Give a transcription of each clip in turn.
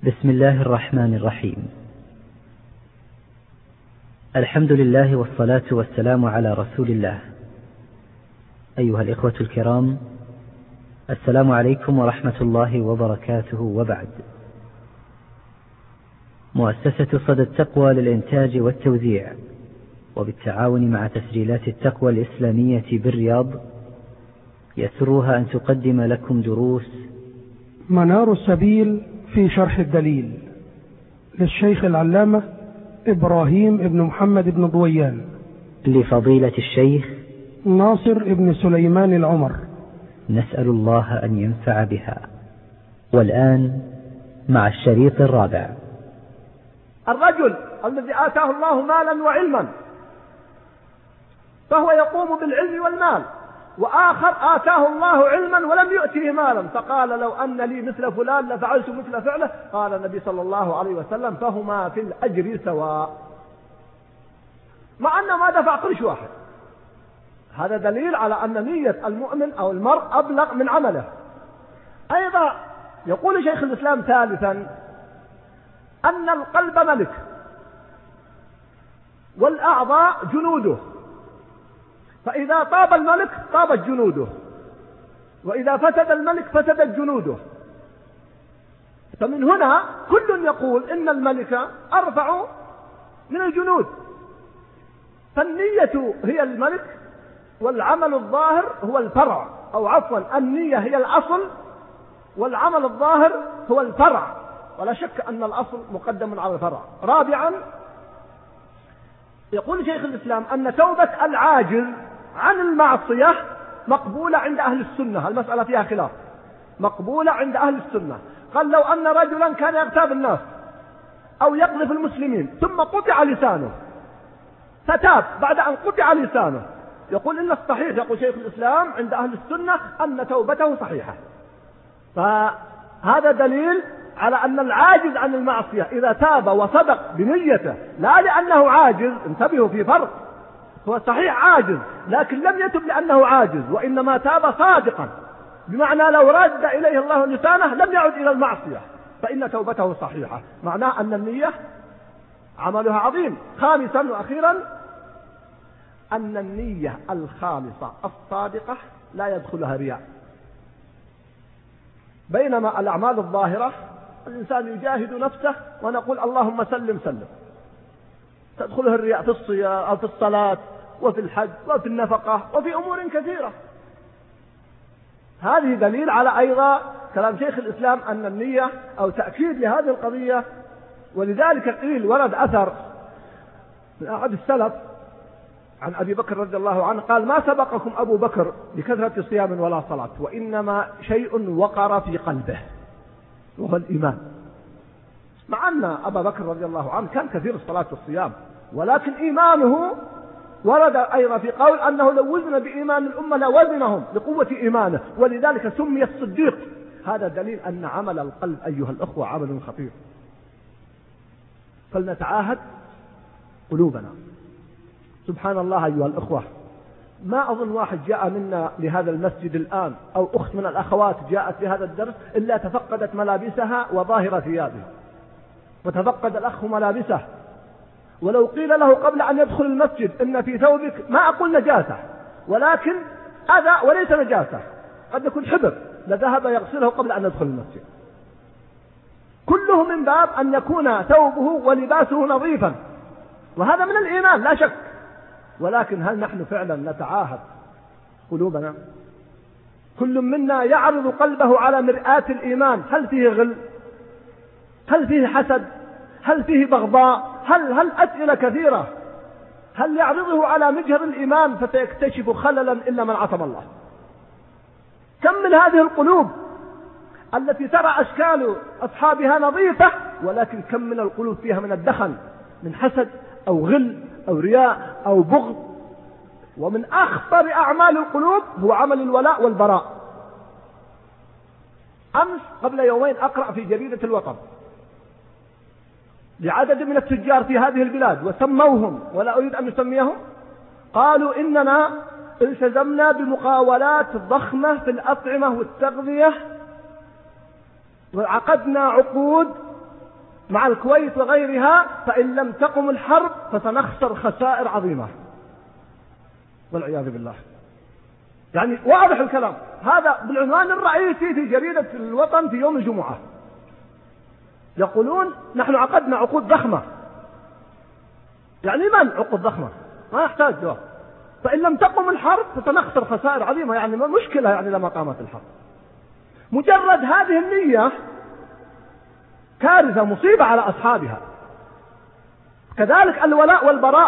بسم الله الرحمن الرحيم. الحمد لله والصلاة والسلام على رسول الله. أيها الإخوة الكرام، السلام عليكم ورحمة الله وبركاته، وبعد. مؤسسة صدى التقوى للإنتاج والتوزيع وبالتعاون مع تسجيلات التقوى الإسلامية بالرياض يسرها أن تقدم لكم دروس منار السبيل في شرح الدليل للشيخ العلامة إبراهيم بن محمد بن ضويان لفضيلة الشيخ ناصر بن سليمان العمر. نسأل الله أن ينفع بها. والآن مع الشريط الرابع. الرجل الذي آتاه الله مالا وعلما فهو يقوم بالعلم والمال، وآخر آتاه الله علما ولم يؤته مالا فقال لو أن لي مثل فلان لفعلت مثل فعله. قال النبي صلى الله عليه وسلم فهما في الأجر سواء، مع أن ما دفع قرش واحد. هذا دليل على أن نية المؤمن أو المرء أبلغ من عمله. أيضا يقول شيخ الإسلام ثالثا أن القلب ملك والأعضاء جنوده، فإذا طاب الملك طابت جنوده، وإذا فسد الملك فسدت جنوده. فمن هنا كل يقول إن الملك أرفع من الجنود. فالنية هي الملك والعمل الظاهر هو الفرع، أو عفوا النية هي الأصل والعمل الظاهر هو الفرع، ولا شك أن الأصل مقدم على الفرع. رابعا يقول شيخ الإسلام أن توبة العاجز عن المعصية مقبولة عند أهل السنة. المسألة فيها خلاف، مقبولة عند أهل السنة. قال لو أن رجلا كان يغتاب الناس أو يقذف المسلمين ثم قطع لسانه فتاب بعد أن قطع لسانه، يقول إن الصحيح، يقول شيخ الإسلام عند أهل السنة أن توبته صحيحة. فهذا دليل على أن العاجز عن المعصية إذا تاب وصدق بنيته، لا لأنه عاجز، انتبهوا في فرق، هو صحيح عاجز لكن لم يتب لأنه عاجز، وإنما تاب صادقا، بمعنى لو رد إليه الله لسانه لم يعد إلى المعصية فإن توبته صحيحة. معناه أن النية عملها عظيم. خامسا وأخيرا أن النية الخالصة الصادقة لا يدخلها رياء، بينما الأعمال الظاهرة الإنسان يجاهد نفسه ونقول اللهم سلم سلم، تدخله الرياء في الصيام أو في الصلاة وفي الحج وفي النفقة وفي أمور كثيرة. هذه دليل على أيضا كلام شيخ الإسلام أن النية أو تأكيد لهذه القضية. ولذلك قيل ورد أثر من أحد السلف عن أبي بكر رضي الله عنه قال ما سبقكم أبو بكر بكثرة صيام ولا صلاة، وإنما شيء وقر في قلبه وهو الإيمان. مع أن أبا بكر رضي الله عنه كان كثير الصلاة والصيام، ولكن إيمانه ورد أيضا في قول أنه لو وزن بإيمان الأمة لوزنهم لقوة إيمانه، ولذلك سمي الصديق. هذا دليل أن عمل القلب أيها الأخوة عمل خطير، فلنتعاهد قلوبنا. سبحان الله أيها الأخوة، ما أظن واحد جاء منا لهذا المسجد الآن أو أخت من الأخوات جاءت لهذا الدرس إلا تفقدت ملابسها وظاهر ثيابها، وتفقد الأخ ملابسه. ولو قيل له قبل أن يدخل المسجد إن في ثوبك، ما أقول نجاسة، ولكن أذى وليس نجاسة، قد يكون حبر، لذهب يغسله قبل أن يدخل المسجد. كله من باب أن يكون ثوبه ولباسه نظيفا، وهذا من الإيمان لا شك. ولكن هل نحن فعلا نتعاهد قلوبنا؟ كل منا يعرض قلبه على مرآة الإيمان، هل فيه غل؟ هل فيه حسد؟ هل فيه بغضاء؟ هل أسئلة كثيرة. هل يعرضه على مجهر الإيمان فسيكتشف خللا إلا من عصم الله؟ كم من هذه القلوب التي ترى أشكال أصحابها نظيفة، ولكن كم من القلوب فيها من الدخن، من حسد أو غل أو رياء أو بغض. ومن أخطر أعمال القلوب هو عمل الولاء والبراء. أمس قبل يومين أقرأ في جريدة الوطن لعدد من التجار في هذه البلاد، وسموهم ولا أريد أن أسميهم، قالوا إننا التزمنا بمقاولات ضخمة في الأطعمة والتغذية، وعقدنا عقود مع الكويت وغيرها، فإن لم تقم الحرب فسنخسر خسائر عظيمة والعياذ بالله. يعني واضح الكلام هذا بالعنوان الرئيسي في جريدة الوطن في يوم الجمعة. يقولون نحن عقدنا عقود ضخمة. يعني من عقود ضخمة؟ ما يحتاج جواب. فإن لم تقم الحرب فسنخسر خسائر عظيمة. يعني ما مشكلة يعني لما قامت الحرب. مجرد هذه النية كارثة مصيبة على أصحابها. كذلك الولاء والبراء.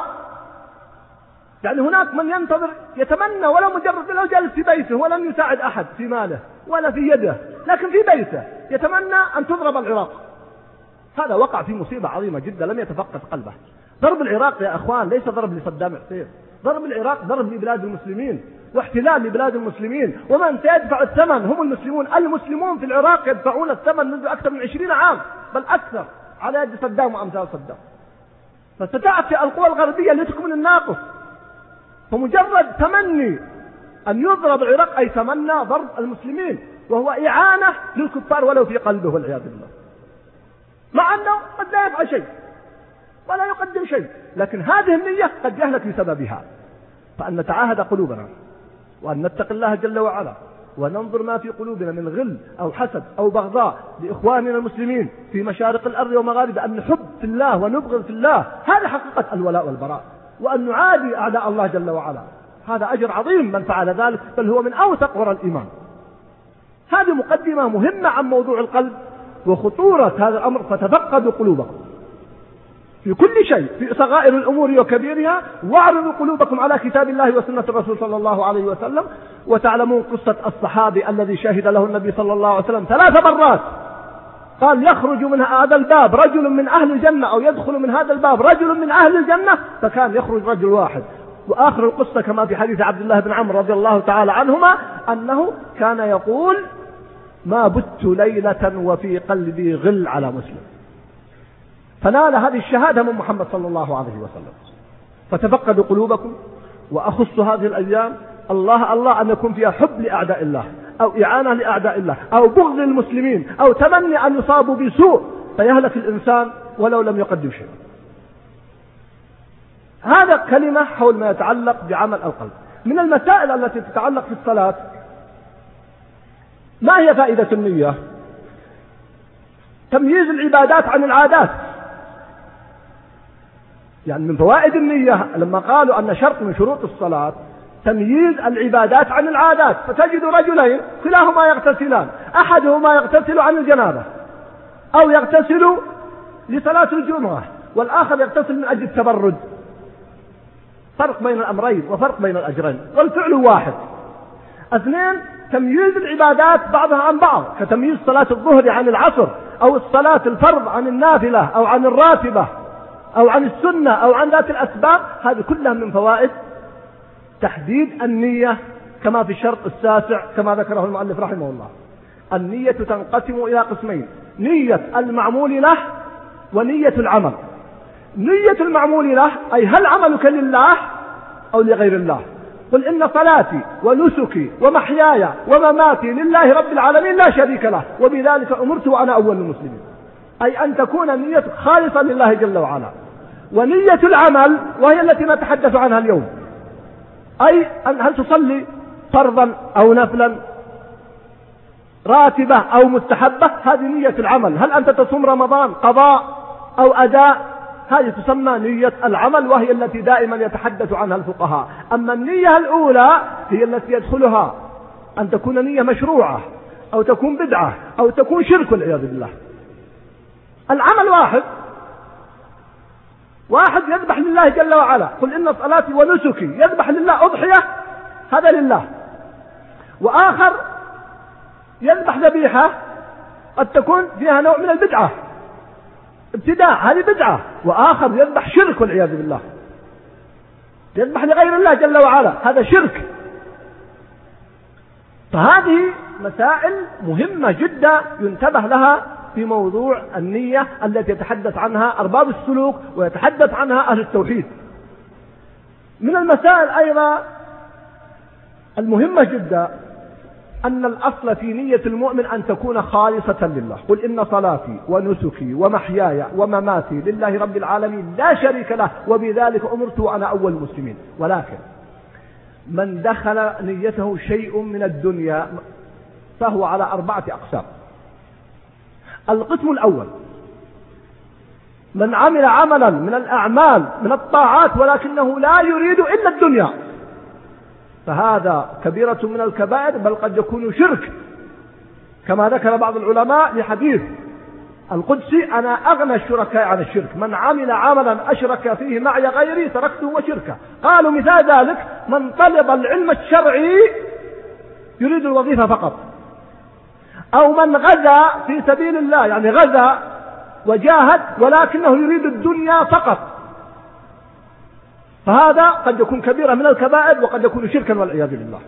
يعني هناك من ينتظر يتمنى ولو مجرد لو جالس في بيته ولم يساعد أحد في ماله ولا في يده، لكن في بيته يتمنى أن تضرب العراق. هذا وقع في مصيبة عظيمة جدا لم يتفقد قلبه. ضرب العراق يا أخوان ليس ضرب لصدام حسين، ضرب العراق ضرب لبلاد المسلمين واحتلال لبلاد المسلمين، ومن سيدفع الثمن هم المسلمون. المسلمون في العراق يدفعون الثمن منذ أكثر من 20 عام بل أكثر على يد صدام وأمثال صدام. فستأتي القوى الغربية لتكمل الناقص. فمجرد تمني أن يضرب العراق أي تمنى ضرب المسلمين، وهو إعانة للكفار ولو في قلبه والعياذ بالله، مع أنه قد لا يفعل شيء ولا يقدم شيء، لكن هذه النية قد يهلك بسببها. فأن نتعاهد قلوبنا وأن نتقي الله جل وعلا وننظر ما في قلوبنا من غل أو حسد أو بغضاء لإخواننا المسلمين في مشارق الأرض ومغاربها، أن نحب في الله ونبغض في الله. هذا حقيقة الولاء والبراء. وأن نعادي أعداء الله جل وعلا، هذا أجر عظيم من فعل ذلك، بل هو من أوثق ورى الإيمان. هذه مقدمة مهمة عن موضوع القلب وخطورة هذا الأمر. فتفقدوا قلوبكم في كل شيء، في صغائر الأمور وكبيرها، واعرضوا قلوبكم على كتاب الله وسنة الرسول صلى الله عليه وسلم. وتعلمون قصة الصحابي الذي شهد له النبي صلى الله عليه وسلم 3 مرات، قال يخرج من هذا الباب رجل من أهل الجنة أو يدخل من هذا الباب رجل من أهل الجنة، فكان يخرج رجل واحد. وآخر القصة كما في حديث عبد الله بن عمرو رضي الله تعالى عنهما أنه كان يقول ما بت ليلة وفي قلبي غل على مسلم. فنال هذه الشهادة من محمد صلى الله عليه وسلم. فتفقدوا قلوبكم. وأخص هذه الأيام الله أن يكون فيها حب لأعداء الله أو إعانة لأعداء الله أو بغض المسلمين أو تمني أن يصابوا بسوء فيهلك الإنسان ولو لم يقدم شيء. هذا كلمة حول ما يتعلق بعمل القلب. من المسائل التي تتعلق في الصلاة، ما هي فائدة النية؟ تمييز العبادات عن العادات. يعني من فوائد النية لما قالوا أن شرط من شروط الصلاة تمييز العبادات عن العادات. فتجد رجلين كلاهما يغتسلان، أحدهما يغتسل عن الجنابة أو يغتسل لصلاة الجمعة، والآخر يغتسل من أجل التبرد. فرق بين الأمرين وفرق بين الأجرين، والفعل واحد. 2 تمييز العبادات بعضها عن بعض، كتمييز صلاة الظهر عن العصر، أو الصلاة الفرض عن النافلة أو عن الراتبة أو عن السنة أو عن ذات الأسباب. هذه كلها من فوائد تحديد النية كما في الشرط الساسع كما ذكره المؤلف رحمه الله. النية تنقسم إلى قسمين: نية المعمول له ونية العمل. نية المعمول له أي هل عملك لله أو لغير الله. قل إن صلاتي ونسكي ومحياي ومماتي لله رب العالمين لا شريك له وبذلك أمرت وأنا أول المسلمين. أي أن تكون نيتك خالصة لله جل وعلا. ونية العمل وهي التي نتحدث عنها اليوم، أي أن هل تصلي فرضا أو نفلا، راتبة أو مستحبة، هذه نية العمل. هل أنت تصوم رمضان قضاء أو أداء، هذه تسمى نية العمل، وهي التي دائما يتحدث عنها الفقهاء. أما النية الأولى هي التي يدخلها أن تكون نية مشروعة أو تكون بدعة أو تكون شرك والعياذ بالله. العمل واحد يذبح لله جل وعلا، قل إن صلاتي ونسكي، يذبح لله أضحية هذا لله. وآخر يذبح ذبيحة قد تكون فيها نوع من البدعة، ابتداع، هذه بدعة. وآخر يذبح شرك والعياذ بالله، يذبح لغير الله جل وعلا، هذا شرك. فهذه مسائل مهمة جدا ينتبه لها في موضوع النية التي يتحدث عنها أرباب السلوك ويتحدث عنها أهل التوحيد. من المسائل أيضا المهمة جدا أن الأصل في نية المؤمن أن تكون خالصة لله. قل إن صلاتي ونسكي ومحياي ومماتي لله رب العالمين لا شريك له وبذلك أمرت وأنا أول المسلمين. ولكن من دخل نيته شيء من الدنيا فهو على 4 أقسام. القسم الأول من عمل عملا من الأعمال من الطاعات ولكنه لا يريد إلا الدنيا، فهذا كبيرة من الكبائر، بل قد يكون شرك، كما ذكر بعض العلماء لحديث القدسي: أنا أغنى الشركاء عن الشرك، من عمل عملا أشرك فيه معي غيري تركته وشركه. قالوا مثال ذلك من طلب العلم الشرعي يريد الوظيفة فقط، أو من غزا في سبيل الله، يعني غزا وجاهد ولكنه يريد الدنيا فقط، فهذا قد يكون كبيرة من الكبائر وقد يكون شركا والعياذ بالله.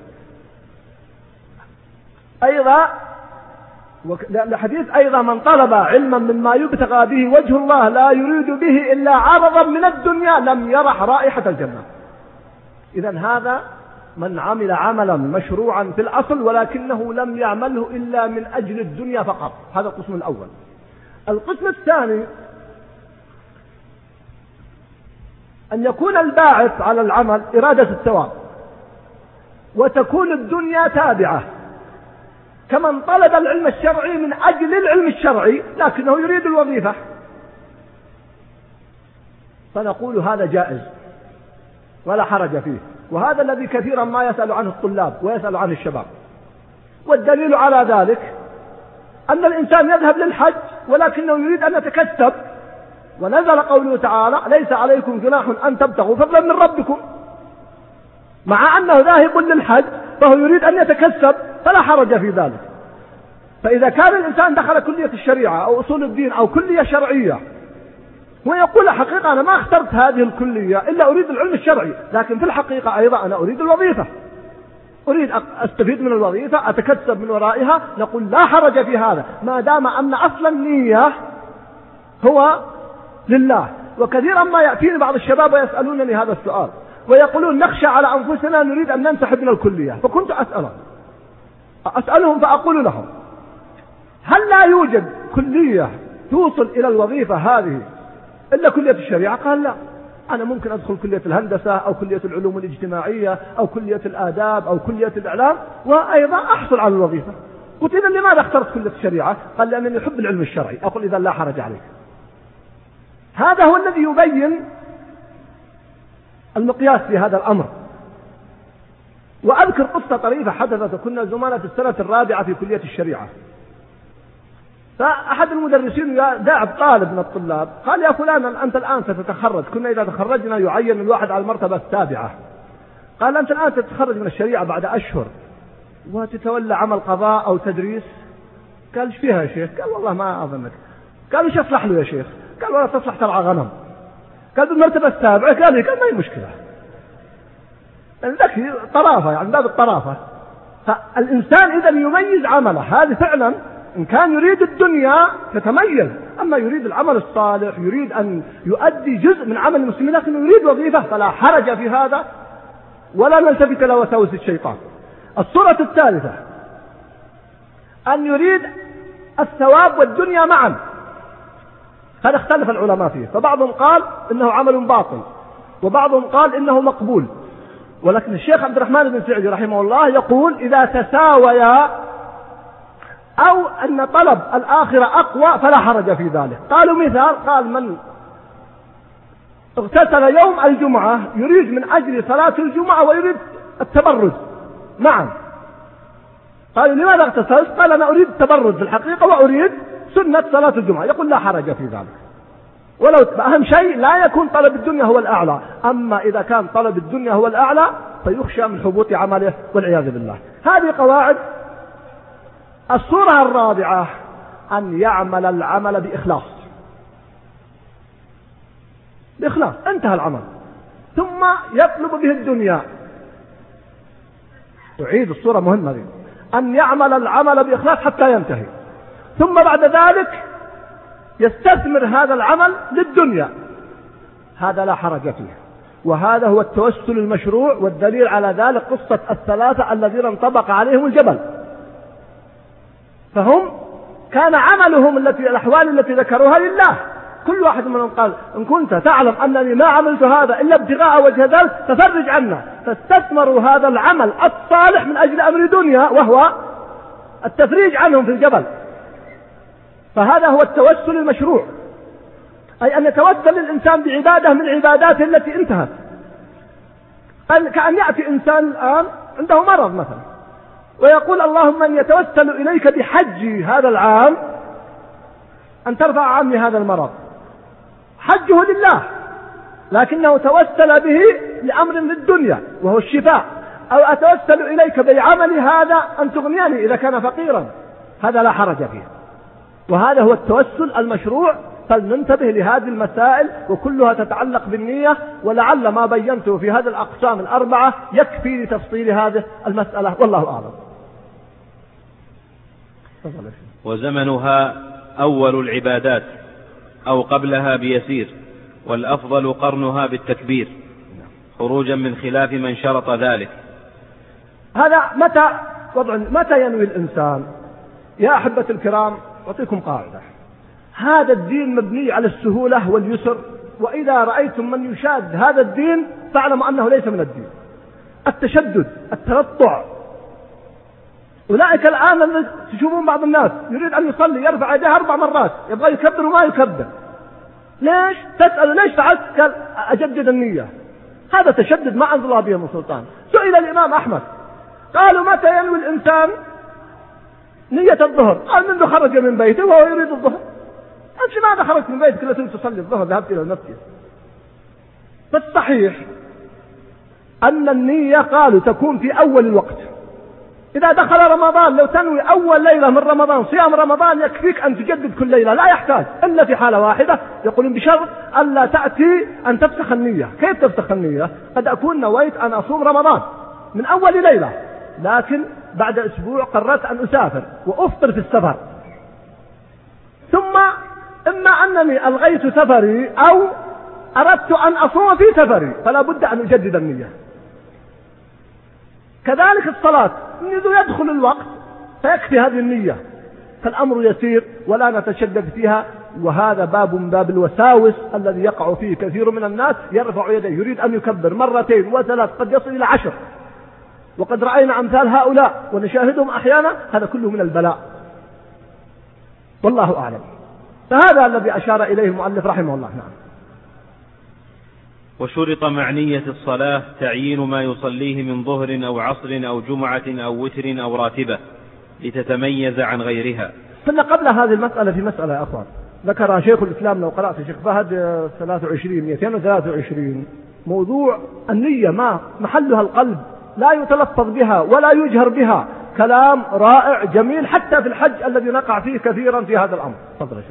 أيضا الحديث أيضا من طلب علما مما يبتغى به وجه الله لا يريد به إلا عرضا من الدنيا لم يرح رائحة الجنة. إذن هذا من عمل عملا مشروعا في الأصل ولكنه لم يعمله إلا من أجل الدنيا فقط. هذا القسم الأول. القسم الثاني أن يكون الباعث على العمل إرادة الثواب وتكون الدنيا تابعة، كمن طلب العلم الشرعي من أجل العلم الشرعي لكنه يريد الوظيفة، فنقول هذا جائز ولا حرج فيه. وهذا الذي كثيرا ما يسأل عنه الطلاب ويسأل عنه الشباب. والدليل على ذلك أن الإنسان يذهب للحج ولكنه يريد أن يتكسب، ونزل قوله تعالى: ليس عليكم جناح أن تبتغوا فضلا من ربكم، مع أنه ذاهب للحج فهو يريد أن يتكسب فلا حرج في ذلك. فإذا كان الإنسان دخل كلية الشريعة أو أصول الدين أو كلية شرعية ويقول حقيقة أنا ما اخترت هذه الكلية إلا أريد العلم الشرعي، لكن في الحقيقة أيضا أنا أريد الوظيفة، أريد أستفيد من الوظيفة أتكسب من ورائها، نقول لا حرج في هذا ما دام أن أصل النية هو لله. وكثيرا ما يأتيني بعض الشباب ويسألونني هذا السؤال ويقولون: نخشى على أنفسنا نريد أن ننسحب من الكلية. فكنت أسألهم فأقول لهم: هل لا يوجد كلية توصل إلى الوظيفة هذه إلا كلية الشريعة؟ قال: لا، أنا ممكن أدخل كلية الهندسة أو كلية العلوم الاجتماعية أو كلية الآداب أو كلية الإعلام وأيضا أحصل على الوظيفة. قلت: إذا لماذا اخترت كلية الشريعة؟ قال: لأنني أحب العلم الشرعي. أقول: إذا لا حرج عليك. هذا هو الذي يبين المقياس في هذا الأمر. وأذكر قصة طريفة حدثت، كنا زملاء في السنة الرابعة في كلية الشريعة، فأحد المدرسين داعب طالب من الطلاب قال: يا فلان أنت الآن ستتخرج، كنا إذا تخرجنا يعين الواحد على المرتبة السابعة، قال: أنت الآن تتخرج من الشريعة بعد أشهر وتتولى عمل قضاء أو تدريس. قال: ايش فيها يا شيخ؟ قال: والله ما أظنك. قال: ايش أصلح له يا شيخ؟ قال: والله تصلح ترعى غنم. قال: بالمرتبة السابعة. قال: ما هي مشكلة، ذكي طرافة، يعني باب الطرافة. فالإنسان إذا يميز عمله، هذا فعلا إن كان يريد الدنيا تتميز، أما يريد العمل الصالح يريد أن يؤدي جزء من عمل المسلمين لكنه يريد وظيفة فلا حرج في هذا ولا نلتفت إلى وساوس الشيطان. الصورة الثالثة أن يريد الثواب والدنيا معا، هذا اختلف العلماء فيه، فبعضهم قال إنه عمل باطل وبعضهم قال إنه مقبول، ولكن الشيخ عبد الرحمن بن سعدي رحمه الله يقول: إذا تساويا أو أن طلب الآخرة أقوى فلا حرج في ذلك. قالوا مثال، قال: من اغتسل يوم الجمعة يريد من أجل صلاة الجمعة ويريد التبرد معا. قالوا: لماذا اغتسلت؟ قال: أنا أريد التبرد في الحقيقة وأريد سنة صلاة الجمعة. يقول: لا حرج في ذلك، ولو أهم شيء لا يكون طلب الدنيا هو الأعلى، أما إذا كان طلب الدنيا هو الأعلى فيخشى من حبوط عمله والعياذ بالله. هذه قواعد. الصورة الرابعة أن يعمل العمل بإخلاص، بإخلاص، انتهى العمل، ثم يطلب به الدنيا. أعيد الصورة مهمة دي. أن يعمل العمل بإخلاص حتى ينتهي، ثم بعد ذلك يستثمر هذا العمل للدنيا، هذا لا حرج فيه، وهذا هو التوسل المشروع. والدليل على ذلك قصة الثلاثة الذين انطبق عليهم الجبل، فهم كان عملهم الأحوال التي ذكروها لله. كل واحد منهم قال إن كنت تعلم أنني ما عملت هذا إلا ابتغاء وجه ذلك ففرج عنا، فاستثمروا هذا العمل الصالح من أجل أمر دنيا وهو التفريج عنهم في الجبل. فهذا هو التوسل المشروع، أي أن يتوسل الإنسان بعبادة من عباداته التي انتهت. كأن يأتي إنسان الآن عنده مرض مثلا ويقول اللهم أن يتوسل إليك بحجي هذا العام أن ترفع عني هذا المرض. حجه لله، لكنه توسل به لأمر للدنيا وهو الشفاء. أو أتوسل إليك بعمل هذا أن تغنيني إذا كان فقيرا، هذا لا حرج فيه، وهذا هو التوسل المشروع. فلننتبه لهذه المسائل وكلها تتعلق بالنية، ولعل ما بينته في هذه الأقسام الأربعة يكفي لتفصيل هذه المسألة، والله أعلم. وزمنها أول العبادات أو قبلها بيسير، والأفضل قرنها بالتكبير خروجا من خلاف من شرط ذلك. هذا متى ينوي الإنسان؟ يا أحبة الكرام أعطيكم قاعدة، هذا الدين مبني على السهولة واليسر، وإذا رأيتم من يشاد هذا الدين فاعلموا أنه ليس من الدين. التشدد، التنطع، أولئك الآن تشوفون بعض الناس يريد أن يصلي يرفع يديه 4 مرات، يبغى يكبر وما يكبر. ليش؟ تسأل ليش فعلت؟ قال أجدد النية. هذا تشدد ما أنزل الله به من سلطان. سئل الإمام أحمد قالوا متى ينوي الإنسان نية الظهر؟ قال منذ خرج من بيته وهو يريد الظهر. أنت ماذا خرجت من بيتك لتريد تصلي الظهر ذهبت إلى المسجد؟ فالصحيح أن النية قالوا تكون في أول الوقت. إذا دخل رمضان لو تنوي أول ليلة من رمضان صيام رمضان يكفيك أن تجدد كل ليلة، لا يحتاج إلا في حالة واحدة، يقولون بشرط ألا تأتي أن تفسخ النية. كيف تفسخ النية؟ قد أكون نويت أن أصوم رمضان من أول ليلة، لكن بعد أسبوع قررت أن أسافر وأفطر في السفر، ثم إما أنني ألغيت سفري أو أردت أن أصوم في سفري، فلا بد أن أجدد النية. كذلك الصلاة منذ يدخل الوقت فيكفي هذه النية، فالأمر يسير ولا نتشدد فيها. وهذا باب من باب الوساوس الذي يقع فيه كثير من الناس، يرفع يديه يريد أن يكبر 2 و3 قد يصل إلى 10، وقد رأينا أمثال هؤلاء ونشاهدهم أحيانا. هذا كله من البلاء، والله أعلم. فهذا الذي أشار إليه المؤلف رحمه الله. نعم. وشرط مع نية الصلاة تعيين ما يصليه من ظهر أو عصر أو جمعة أو وتر أو راتبة لتتميز عن غيرها. ثم قبل هذه المسألة في مسألة يا أخوان، ذكر شيخ الإسلام لو قرأت شيخ فهد 223 موضوع النية ما محلها القلب، لا يتلفظ بها ولا يجهر بها، كلام رائع جميل حتى في الحج الذي نقع فيه كثيرا في هذا الأمر. تفضل يا شيخ.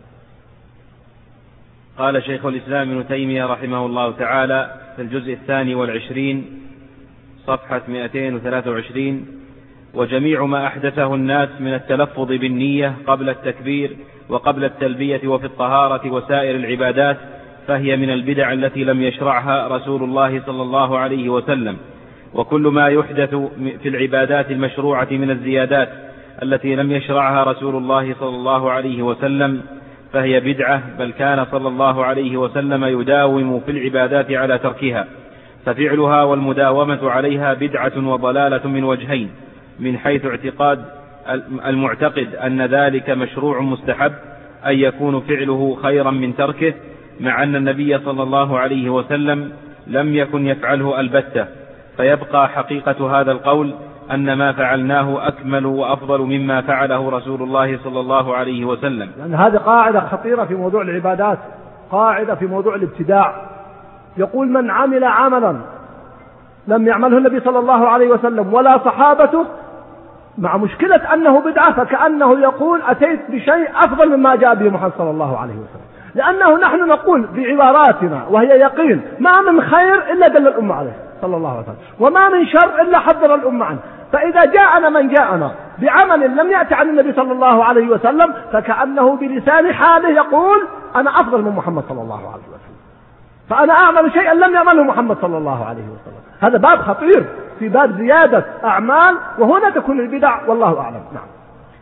قال شيخ الإسلام ابن تيمية رحمه الله تعالى في الجزء 22 صفحة 223: وجميع ما أحدثه الناس من التلفظ بالنية قبل التكبير وقبل التلبية وفي الطهارة وسائر العبادات فهي من البدع التي لم يشرعها رسول الله صلى الله عليه وسلم. وكل ما يحدث في العبادات المشروعة من الزيادات التي لم يشرعها رسول الله صلى الله عليه وسلم فهي بدعة، بل كان صلى الله عليه وسلم يداوم في العبادات على تركها، ففعلها والمداومة عليها بدعة وضلالة من وجهين: من حيث اعتقاد المعتقد أن ذلك مشروع مستحب، أن يكون فعله خيرا من تركه، مع أن النبي صلى الله عليه وسلم لم يكن يفعله البتة، فيبقى حقيقة هذا القول أن ما فعلناه أكمل وأفضل مما فعله رسول الله صلى الله عليه وسلم. لأن هذه قاعدة خطيرة في موضوع العبادات، قاعدة في موضوع الابتداع. يقول من عمل عملا لم يعمله النبي صلى الله عليه وسلم ولا صحابته، مع مشكلة أنه بدعة، فكأنه يقول أتيت بشيء أفضل مما جاء به محمد صلى الله عليه وسلم. لأنه نحن نقول بعباراتنا وهي يقين: ما من خير إلا دل الأمة عليه صلى الله عليه وسلم، وما من شر إلا حذر الأمة عنه. فإذا جاءنا من جاءنا بعمل لم يأتي عن النبي صلى الله عليه وسلم فكأنه بلسان حاله يقول أنا أفضل من محمد صلى الله عليه وسلم، فأنا أعمل شيئا لم يعمله محمد صلى الله عليه وسلم. هذا باب خطير في باب زيادة أعمال، وهنا تكون البدع، والله أعلم. نعم.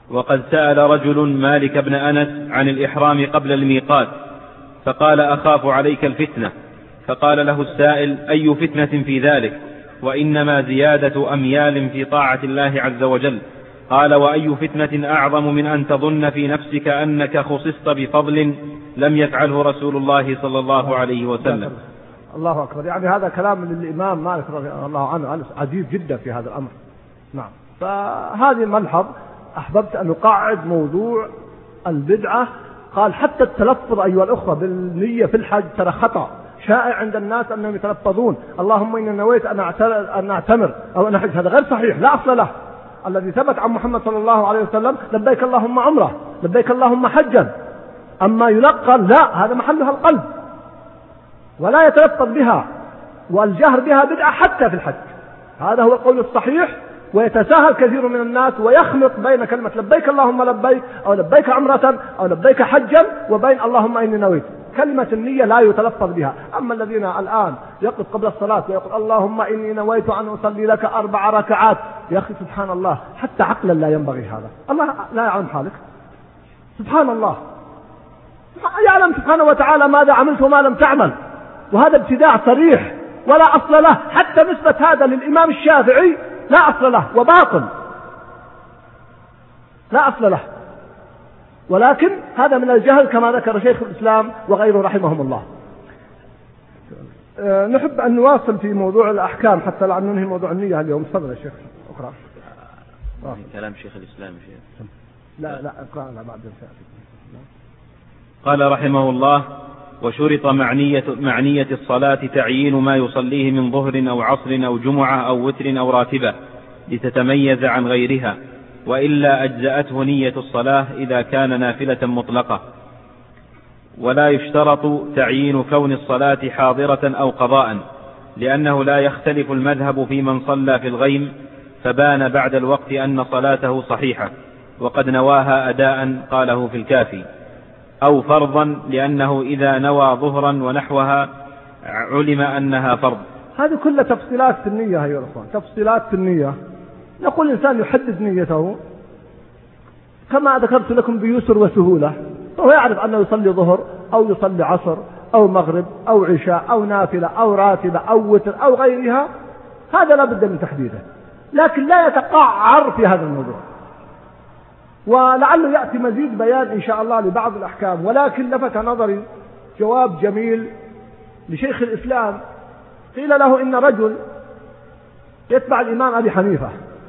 وقد سأل رجل مالك بن أنس عن الإحرام قبل الميقات فقال أخاف عليك الفتنة، فقال له السائل: أي فتنة في ذلك؟ وإنما زيادة أميال في طاعة الله عز وجل. قال: وأي فتنة أعظم من أن تظن في نفسك أنك خصصت بفضل لم يفعله رسول الله صلى الله عليه وسلم. الله أكبر. يعني هذا كلام للإمام مالك رضي الله عنه عجيب جدا في هذا الأمر. نعم. فهذه الملحظ أحببت أن أقعد موضوع البدعة. قال حتى التلفظ أيها الأخوة بالنية في الحج ترى خطأ شائع عند الناس أنهم يتلفظون: اللهم إني نويت أن أعتمر أو أن أحج. هذا غير صحيح، لا أصل له. الذي ثبت عن محمد صلى الله عليه وسلم: لبيك اللهم عمره، لبيك اللهم حجا. أما يلقن لا، هذا محلها القلب، ولا يتلفظ بها، والجهر بها بدعة حتى في الحج. هذا هو القول الصحيح. ويتساهل كثير من الناس ويخلط بين كلمة لبيك اللهم لبيك أو لبيك عمرة أو لبيك حجا وبين اللهم إني نويت. كلمة النية لا يتلفظ بها. أما الذين الآن يقف قبل الصلاة ويقول اللهم إني نويت أن أصلي لك 4 ركعات، يا أخي سبحان الله، حتى عقلا لا ينبغي هذا. الله لا يعلم حالك، سبحان الله، يعلم سبحانه وتعالى ماذا عملت وما لم تعمل. وهذا ابتداع صريح ولا أصل له. حتى نسبة هذا للإمام الشافعي لا أصل له وباطل، لا أصل له. ولكن هذا من الجهل كما ذكر شيخ الإسلام وغيره رحمهم الله. نحب أن نواصل في موضوع الأحكام حتى لا ننهي موضوع النية اليوم. تفضل يا شيخ اقرأ. كلام شيخ الإسلام شيخ. لا اقرأ بعد. قال رحمه الله: وشرط معنية الصلاة تعيين ما يصليه من ظهر أو عصر أو جمعة أو وتر أو راتبة لتتميز عن غيرها، وإلا أجزأته نية الصلاة إذا كان نافلة مطلقة. ولا يشترط تعيين كون الصلاة حاضرة أو قضاء، لأنه لا يختلف المذهب في من صلى في الغيم فبان بعد الوقت أن صلاته صحيحة وقد نواها أداء، قاله في الكافي، أو فرضا، لأنه إذا نوى ظهرا ونحوها علم أنها فرض. هذه كلها تفصيلات في النية يا أخوان، تفصيلات في النية. نقول الإنسان يحدد نيته كما ذكرت لكم بيسر وسهولة، فهو يعرف أنه يصلي ظهر أو يصلي عصر أو مغرب أو عشاء أو نافلة أو راتبة أو وتر أو غيرها. هذا لا بد من تحديده، لكن لا يتقعر في هذا الموضوع. ولعله يأتي مزيد بيان إن شاء الله لبعض الأحكام. ولكن لفت نظري جواب جميل لشيخ الإسلام. قيل له إن رجل يتبع الإمام أبي حنيفة،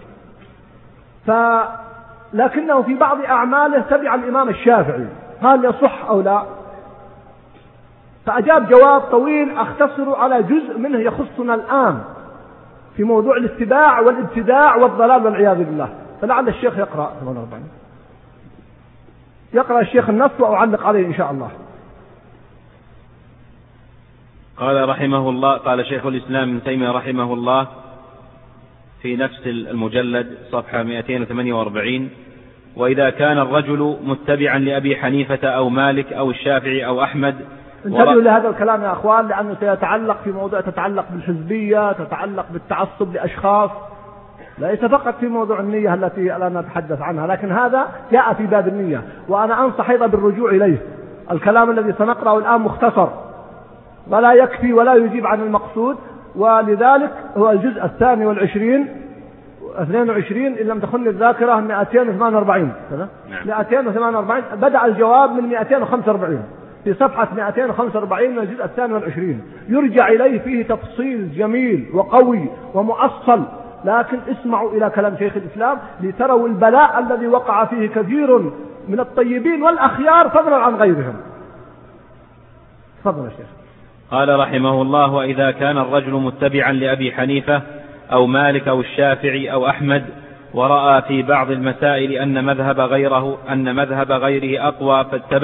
لكنه في بعض أعماله تبع الإمام الشافعي، هل يصح أو لا؟ فأجاب جواب طويل أختصر على جزء منه يخصنا الآن في موضوع الاتباع والابتداع والضلال والعياذ بالله. فلعل الشيخ يقرأ الشيخ النص وأعلق عليه إن شاء الله. قال رحمه الله، قال شيخ الإسلام ابن تيمية رحمه الله في نفس المجلد صفحة 248: وإذا كان الرجل متبعا لأبي حنيفة أو مالك أو الشافعي أو أحمد. انتبهوا لهذا الكلام يا أخوان، لأنه سيتعلق في موضوع تتعلق بالحزبية، تتعلق بالتعصب لأشخاص، ليس فقط في موضوع النية التي الآن نتحدث عنها، لكن هذا جاء في باب النية. وأنا أنصح أيضا بالرجوع إليه. الكلام الذي سنقرأه الآن مختصر ولا يكفي ولا يجيب عن المقصود، ولذلك هو الجزء 22 إن لم تخن الذاكرة 248. 248 بدأ الجواب من 245 في صفحة 245 من الجزء 22. يرجع إليه فيه تفصيل جميل وقوي ومؤصل. لكن اسمعوا إلى كلام شيخ الإسلام لتروا البلاء الذي وقع فيه كثير من الطيبين والأخيار فضلا عن غيرهم. تفضل يا شيخ. قال رحمه الله: وإذا كان الرجل متبعا لأبي حنيفة أو مالك أو الشافعي أو أحمد، ورأى في بعض المسائل أن مذهب غيره أقوى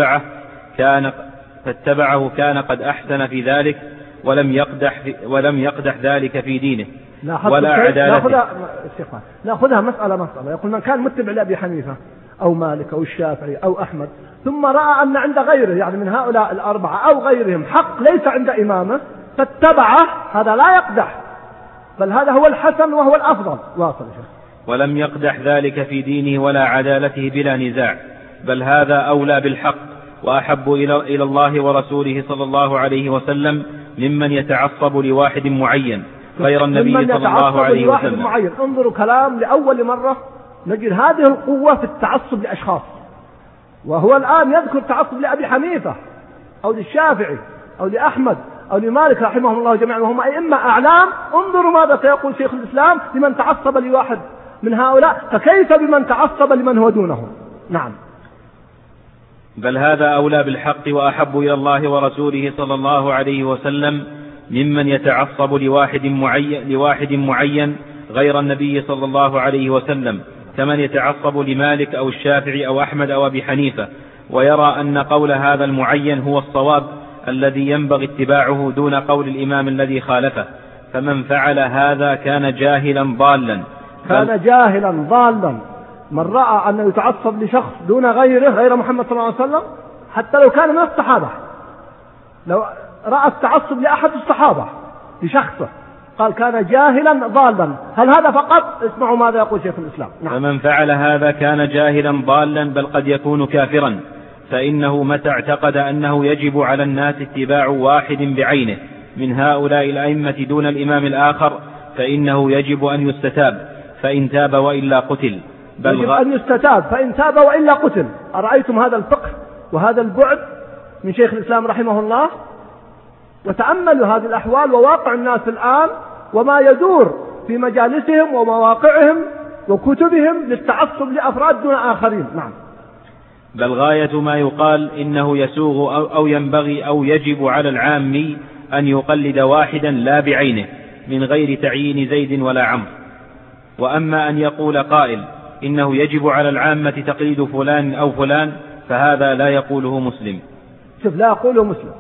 فاتبعه كان قد أحسن في ذلك ولم يقدح ذلك في دينه ولا عدالته. نأخذها مسألة. يقول من كان متبع لأبي حنيفة أو مالك أو الشافعي أو أحمد ثم رأى أن عند غيره، يعني من هؤلاء الأربعة أو غيرهم، حق ليس عند إمامه فاتبعه، هذا لا يقدح، بل هذا هو الحسن وهو الأفضل. واصل يا شيخ. ولم يقدح ذلك في دينه ولا عدالته بلا نزاع، بل هذا أولى بالحق وأحب إلى الله ورسوله صلى الله عليه وسلم ممن يتعصب لواحد معين غير النبي صلى الله عليه وسلم. انظروا كلام لأول مرة نجد هذه القوة في التعصب لأشخاص، وهو الآن يذكر تعصب لأبي حنيفة أو للشافعي أو لأحمد أو لمالك رحمهم الله جميعا وهم أئمة أعلام. انظروا ماذا سيقول شيخ الإسلام لمن تعصب لواحد من هؤلاء، فكيف بمن تعصب لمن هو دونهم؟ نعم. بل هذا أولى بالحق وأحب إلى الله ورسوله صلى الله عليه وسلم ممن يتعصب لواحد معين غير النبي صلى الله عليه وسلم، كمن يتعصب لمالك أو الشافعي أو أحمد أو أبي حنيفة، ويرى أن قول هذا المعين هو الصواب الذي ينبغي اتباعه دون قول الإمام الذي خالفه. فمن فعل هذا كان جاهلا ضالا. من رأى أنه يتعصب لشخص دون غيره غير محمد صلى الله عليه وسلم حتى لو كان من الصحابة، لو رأى التعصب لأحد الصحابة لشخصه قال كان جاهلا ضالا. هل هذا فقط؟ اسمعوا ماذا يقول شيخ الإسلام. نعم. فمن فعل هذا كان جاهلا ضالا، بل قد يكون كافرا، فإنه متى اعتقد أنه يجب على الناس اتباع واحد بعينه من هؤلاء الأئمة دون الإمام الآخر فإنه يجب أن يستتاب، فإن تاب وإلا قتل. يجب أن يستتاب فإن تاب وإلا قتل. أرأيتم هذا الفقه وهذا البعد من شيخ الإسلام رحمه الله؟ وتأملوا هذه الأحوال وواقع الناس الآن وما يدور في مجالسهم ومواقعهم وكتبهم للتعصب لأفراد دون آخرين. نعم. بل غاية ما يقال إنه يسوغ أو ينبغي أو يجب على العامي أن يقلد واحدا لا بعينه من غير تعيين زيد ولا عمرو. وأما أن يقول قائل إنه يجب على العامة تقليد فلان أو فلان فهذا لا يقوله مسلم. شوف، لا يقوله مسلم.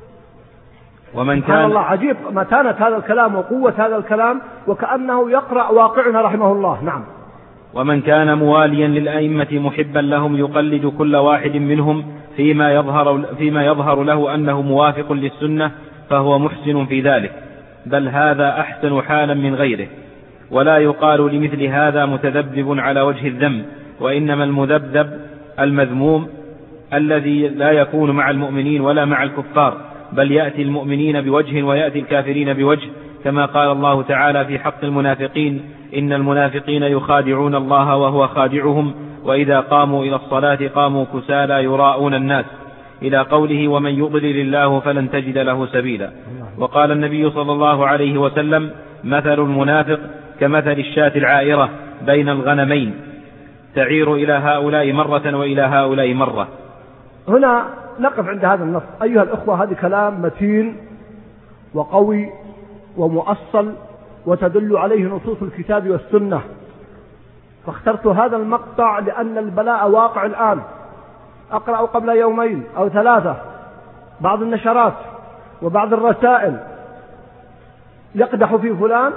ومن كان الله عجيب متانة هذا الكلام وقوة هذا الكلام، وكأنه يقرأ واقعنا رحمه الله. نعم. ومن كان مواليا للأئمة محبا لهم يقلد كل واحد منهم فيما يظهر له أنه موافق للسنة فهو محسن في ذلك، بل هذا أحسن حالا من غيره. ولا يقال لمثل هذا متذبذب على وجه الذم، وإنما المذبذب المذموم الذي لا يكون مع المؤمنين ولا مع الكفار، بل يأتي المؤمنين بوجه ويأتي الكافرين بوجه، كما قال الله تعالى في حق المنافقين: إن المنافقين يخادعون الله وهو خادعهم وإذا قاموا إلى الصلاة قاموا كسالى يراءون الناس، إلى قوله: ومن يضلل الله فلن تجد له سبيلا. وقال النبي صلى الله عليه وسلم: مثل المنافق كمثل الشاة العائرة بين الغنمين تعير إلى هؤلاء مرة وإلى هؤلاء مرة. هنا نقف عند هذا النص أيها الأخوة. هذا كلام متين وقوي ومؤصل وتدل عليه نصوص الكتاب والسنة، فاخترت هذا المقطع لأن البلاء واقع الآن. أقرأ قبل يومين أو 3 بعض النشرات وبعض الرسائل يقدح في فلان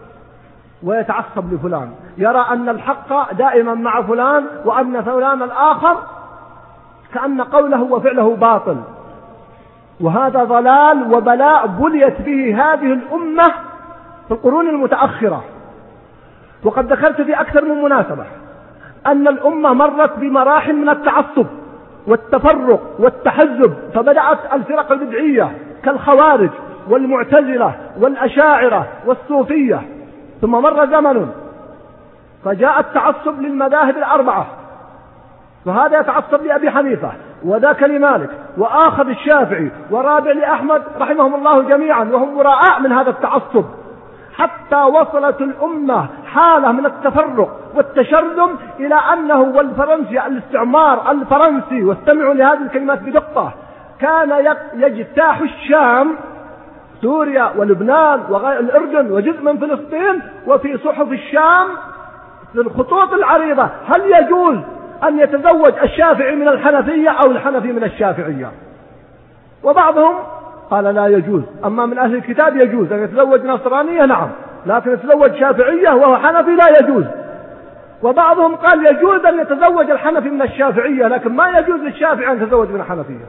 ويتعصب لفلان، يرى أن الحق دائما مع فلان وأن فلان الآخر كأن قوله وفعله باطل. وهذا ضلال وبلاء بليت به هذه الأمة في القرون المتأخرة. وقد ذكرت في أكثر من مناسبة أن الأمة مرت بمراحل من التعصب والتفرق والتحزب، فبدأت الفرق البدعية كالخوارج والمعتزلة والأشاعرة والصوفية، ثم مر زمن فجاء التعصب للمذاهب ال4، فهذا يتعصب لأبي حنيفة وذاك لمالك وآخذ الشافعي ورابع لأحمد رحمهم الله جميعا، وهم براء من هذا التعصب، حتى وصلت الأمة حالة من التفرق والتشرذم إلى أنه والفرنسي الاستعمار الفرنسي، واستمعوا لهذه الكلمات بدقة، كان يجتاح الشام سوريا ولبنان والأردن وجزء من فلسطين، وفي صحف الشام في الخطوط العريضة: هل يجوز أن يتزوج الشافعي من الحنفية أو الحنفي من الشافعية؟ وبعضهم قال لا يجوز، أما من أهل الكتاب يجوز أن يتزوج نصرانية نعم، لكن يتزوج شافعية وهو حنفي لا يجوز. وبعضهم قال يجوز أن يتزوج الحنفي من الشافعية، لكن ما يجوز للشافعي أن يتزوج من الحنفية.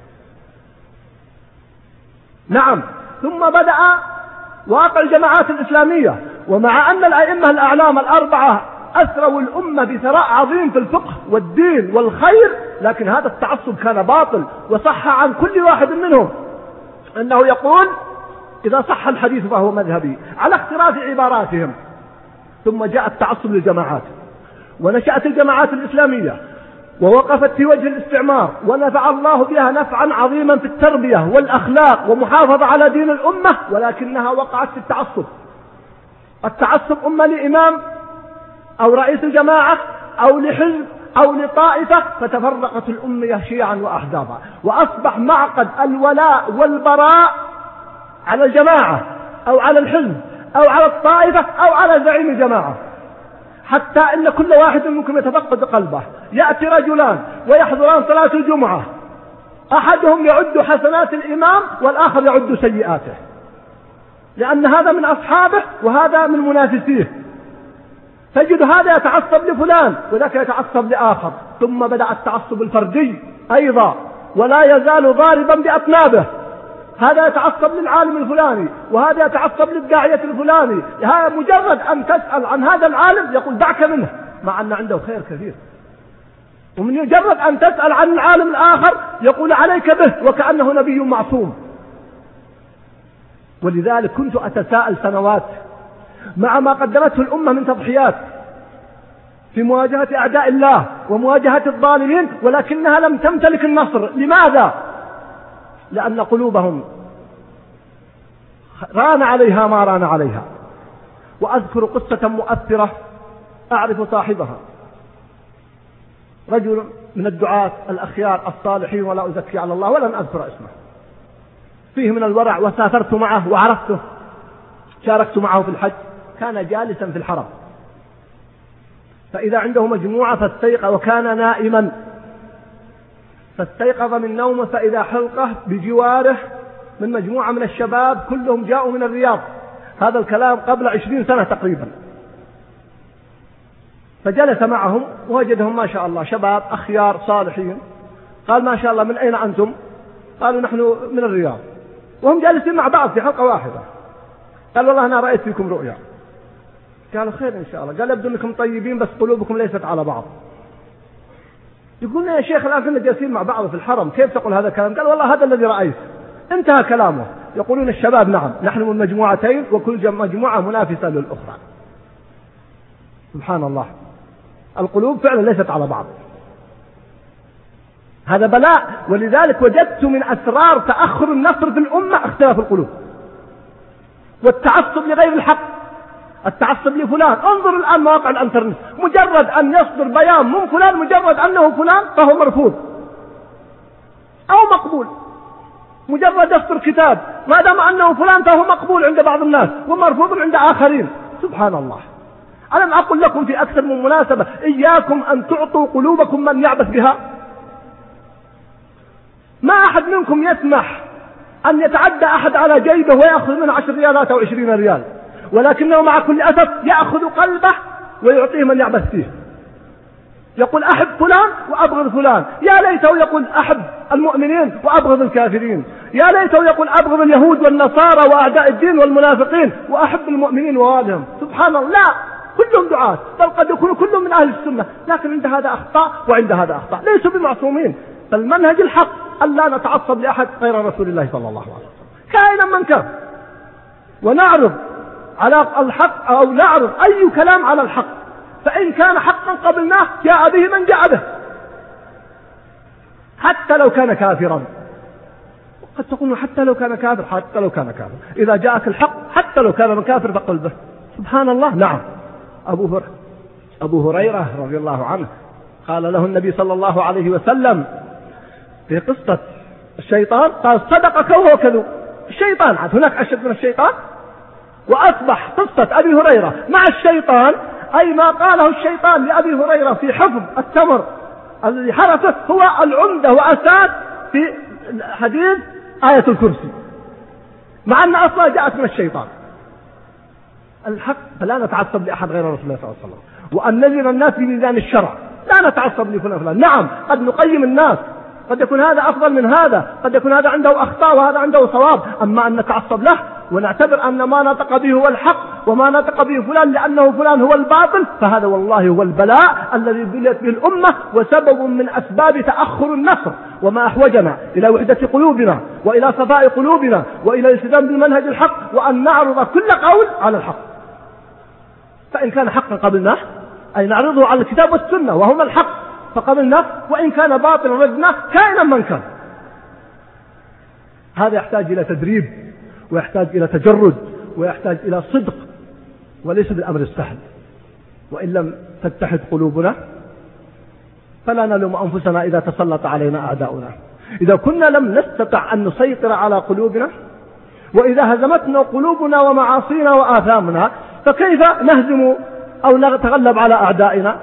نعم. ثم بدأ واقع الجماعات الإسلامية، ومع أن الأئمة الأعلام ال4 أثروا الأمة بثراء عظيم في الفقه والدين والخير، لكن هذا التعصب كان باطل. وصح عن كل واحد منهم أنه يقول إذا صح الحديث فهو مذهبي، على اختلاف عباراتهم. ثم جاء التعصب للجماعات، ونشأت الجماعات الإسلامية ووقفت في وجه الاستعمار، ونفع الله بها نفعا عظيما في التربية والأخلاق ومحافظة على دين الأمة، ولكنها وقعت في التعصب. التعصب إما لإمام أو رئيس الجماعة أو لحزب أو لطائفة، فتفرقت الأمة شيعا وأحزابا، وأصبح معقد الولاء والبراء على الجماعة أو على الحزب أو على الطائفة أو على زعيم الجماعة، حتى إن كل واحد منكم يتفقد قلبه. يأتي رجلان ويحضران صلاة الجمعة، أحدهم يعد حسنات الإمام والآخر يعد سيئاته، لأن هذا من أصحابه وهذا من منافسيه. تجد هذا يتعصب لفلان وذاك يتعصب لآخر. ثم بدأ التعصب الفردي أيضا، ولا يزال ضاربا بأطنابه. هذا يتعصب للعالم الفلاني وهذا يتعصب للداعية الفلاني. هذا مجرد أن تسأل عن هذا العالم يقول دعك منه، مع أن عنده خير كثير. ومن مجرد أن تسأل عن العالم الآخر يقول عليك به، وكأنه نبي معصوم. ولذلك كنت أتساءل سنوات مع ما قدمته الأمة من تضحيات في مواجهة أعداء الله ومواجهة الظالمين، ولكنها لم تمتلك النصر. لماذا؟ لأن قلوبهم ران عليها ما ران عليها. وأذكر قصة مؤثرة أعرف صاحبها، رجل من الدعاة الأخيار الصالحين، ولا أزكي على الله ولن أذكر اسمه، فيه من الورع، وسافرت معه وعرفته، شاركت معه في الحج. كان جالسا في الحرم، فإذا عنده مجموعة فاستيقظ، وكان نائما فاستيقظ من نومه فإذا حلقة بجواره من مجموعة من الشباب كلهم جاءوا من الرياض. هذا الكلام قبل 20 سنة تقريبا. فجلس معهم ووجدهم ما شاء الله شباب أخيار صالحين. قال ما شاء الله من أين أنتم؟ قالوا نحن من الرياض، وهم جالسين مع بعض في حلقة واحدة. قال والله أنا رأيت فيكم رؤيا. قالوا خير إن شاء الله. قال يبدو أنكم طيبين بس قلوبكم ليست على بعض. يقولنا يا شيخ الآن كنا جالسين مع بعض في الحرم، كيف تقول هذا الكلام؟ قال والله هذا الذي رأيت. انتهى كلامه. يقولون الشباب نعم نحن من مجموعتين وكل مجموعة منافسة للأخرى. سبحان الله، القلوب فعلا ليست على بعض. هذا بلاء. ولذلك وجدت من أسرار تأخر النصر في الأمة اختلاف القلوب والتعصب لغير الحق، التعصب لفلان. انظر الآن مواقع الانترنت، مجرد أن يصدر بيان من فلان، مجرد أنه فلان فهو مرفوض أو مقبول. مجرد يصدر كتاب ما دام أنه فلان فهو مقبول عند بعض الناس ومرفوض عند آخرين. سبحان الله. ألم أقل لكم في أكثر من مناسبة إياكم أن تعطوا قلوبكم من يعبث بها؟ ما أحد منكم يسمح أن يتعدى أحد على جيبه ويأخذ منه 10 ريالات أو 20 ريال، ولكنه مع كل أسف يأخذ قلبه ويعطيه من يعبث فيه. يقول أحب فلان وأبغض فلان. يا ليته يقول أحب المؤمنين وأبغض الكافرين. يا ليته يقول أبغض اليهود والنصارى وأعداء الدين والمنافقين وأحب المؤمنين ووالهم. سبحان الله. لا، كلهم دعاة، بل قد يكون كلهم من أهل السنة، لكن عند هذا أخطاء وعند هذا أخطاء، ليسوا بمعصومين. فالمنهج الحق أن لا نتعصب لأحد غير رسول الله صلى الله عليه وسلم كائنا من كان، ونعرض على الحق أو نعرض أي كلام على الحق، فإن كان حقا قبلناه جاء به من جاء به حتى لو كان كافرا. قد تقول حتى لو كان كافر، حتى لو كان كافر، إذا جاءك الحق حتى لو كان من كافر فقل به. سبحان الله. نعم، أبو هريرة رضي الله عنه قال له النبي صلى الله عليه وسلم في قصة الشيطان، قال صدقك وهو كذوب. الشيطان هناك أشد من الشيطان. وأصبح قصة أبي هريرة مع الشيطان أي ما قاله الشيطان لأبي هريرة في حفظ التمر الذي حرسه هو العمدة وأساس في حديث آية الكرسي، مع أن أصلا جاءت من الشيطان. الحق فلا نتعصب لأحد غير رسول الله صلى الله عليه وسلم، وأن نزل الناس بميزان الشرع، لا نتعصب لفلان. نعم قد نقيم الناس، قد يكون هذا أفضل من هذا، قد يكون هذا عنده أخطاء وهذا عنده صواب، أما أن نتعصب له ونعتبر أن ما نطق به هو الحق وما نطق به فلان لأنه فلان هو الباطل، فهذا والله هو البلاء الذي بليت به الأمة وسبب من أسباب تأخر النصر. وما أحوجنا إلى وحدة قلوبنا وإلى صفاء قلوبنا وإلى الالتزام بالمنهج الحق، وأن نعرض كل قول على الحق، فإن كان حقا قبلناه، أي نعرضه على الكتاب والسنة وهما الحق فقبلناه، وإن كان باطلا ردناه كائنا من كان. هذا يحتاج إلى تدريب ويحتاج إلى تجرد ويحتاج إلى صدق، وليس بالأمر السهل. وإن لم تتحد قلوبنا فلا نلوم أنفسنا إذا تسلط علينا أعداؤنا. إذا كنا لم نستطع أن نسيطر على قلوبنا، وإذا هزمتنا قلوبنا ومعاصينا وآثامنا، فكيف نهزم أو نتغلب على أعدائنا؟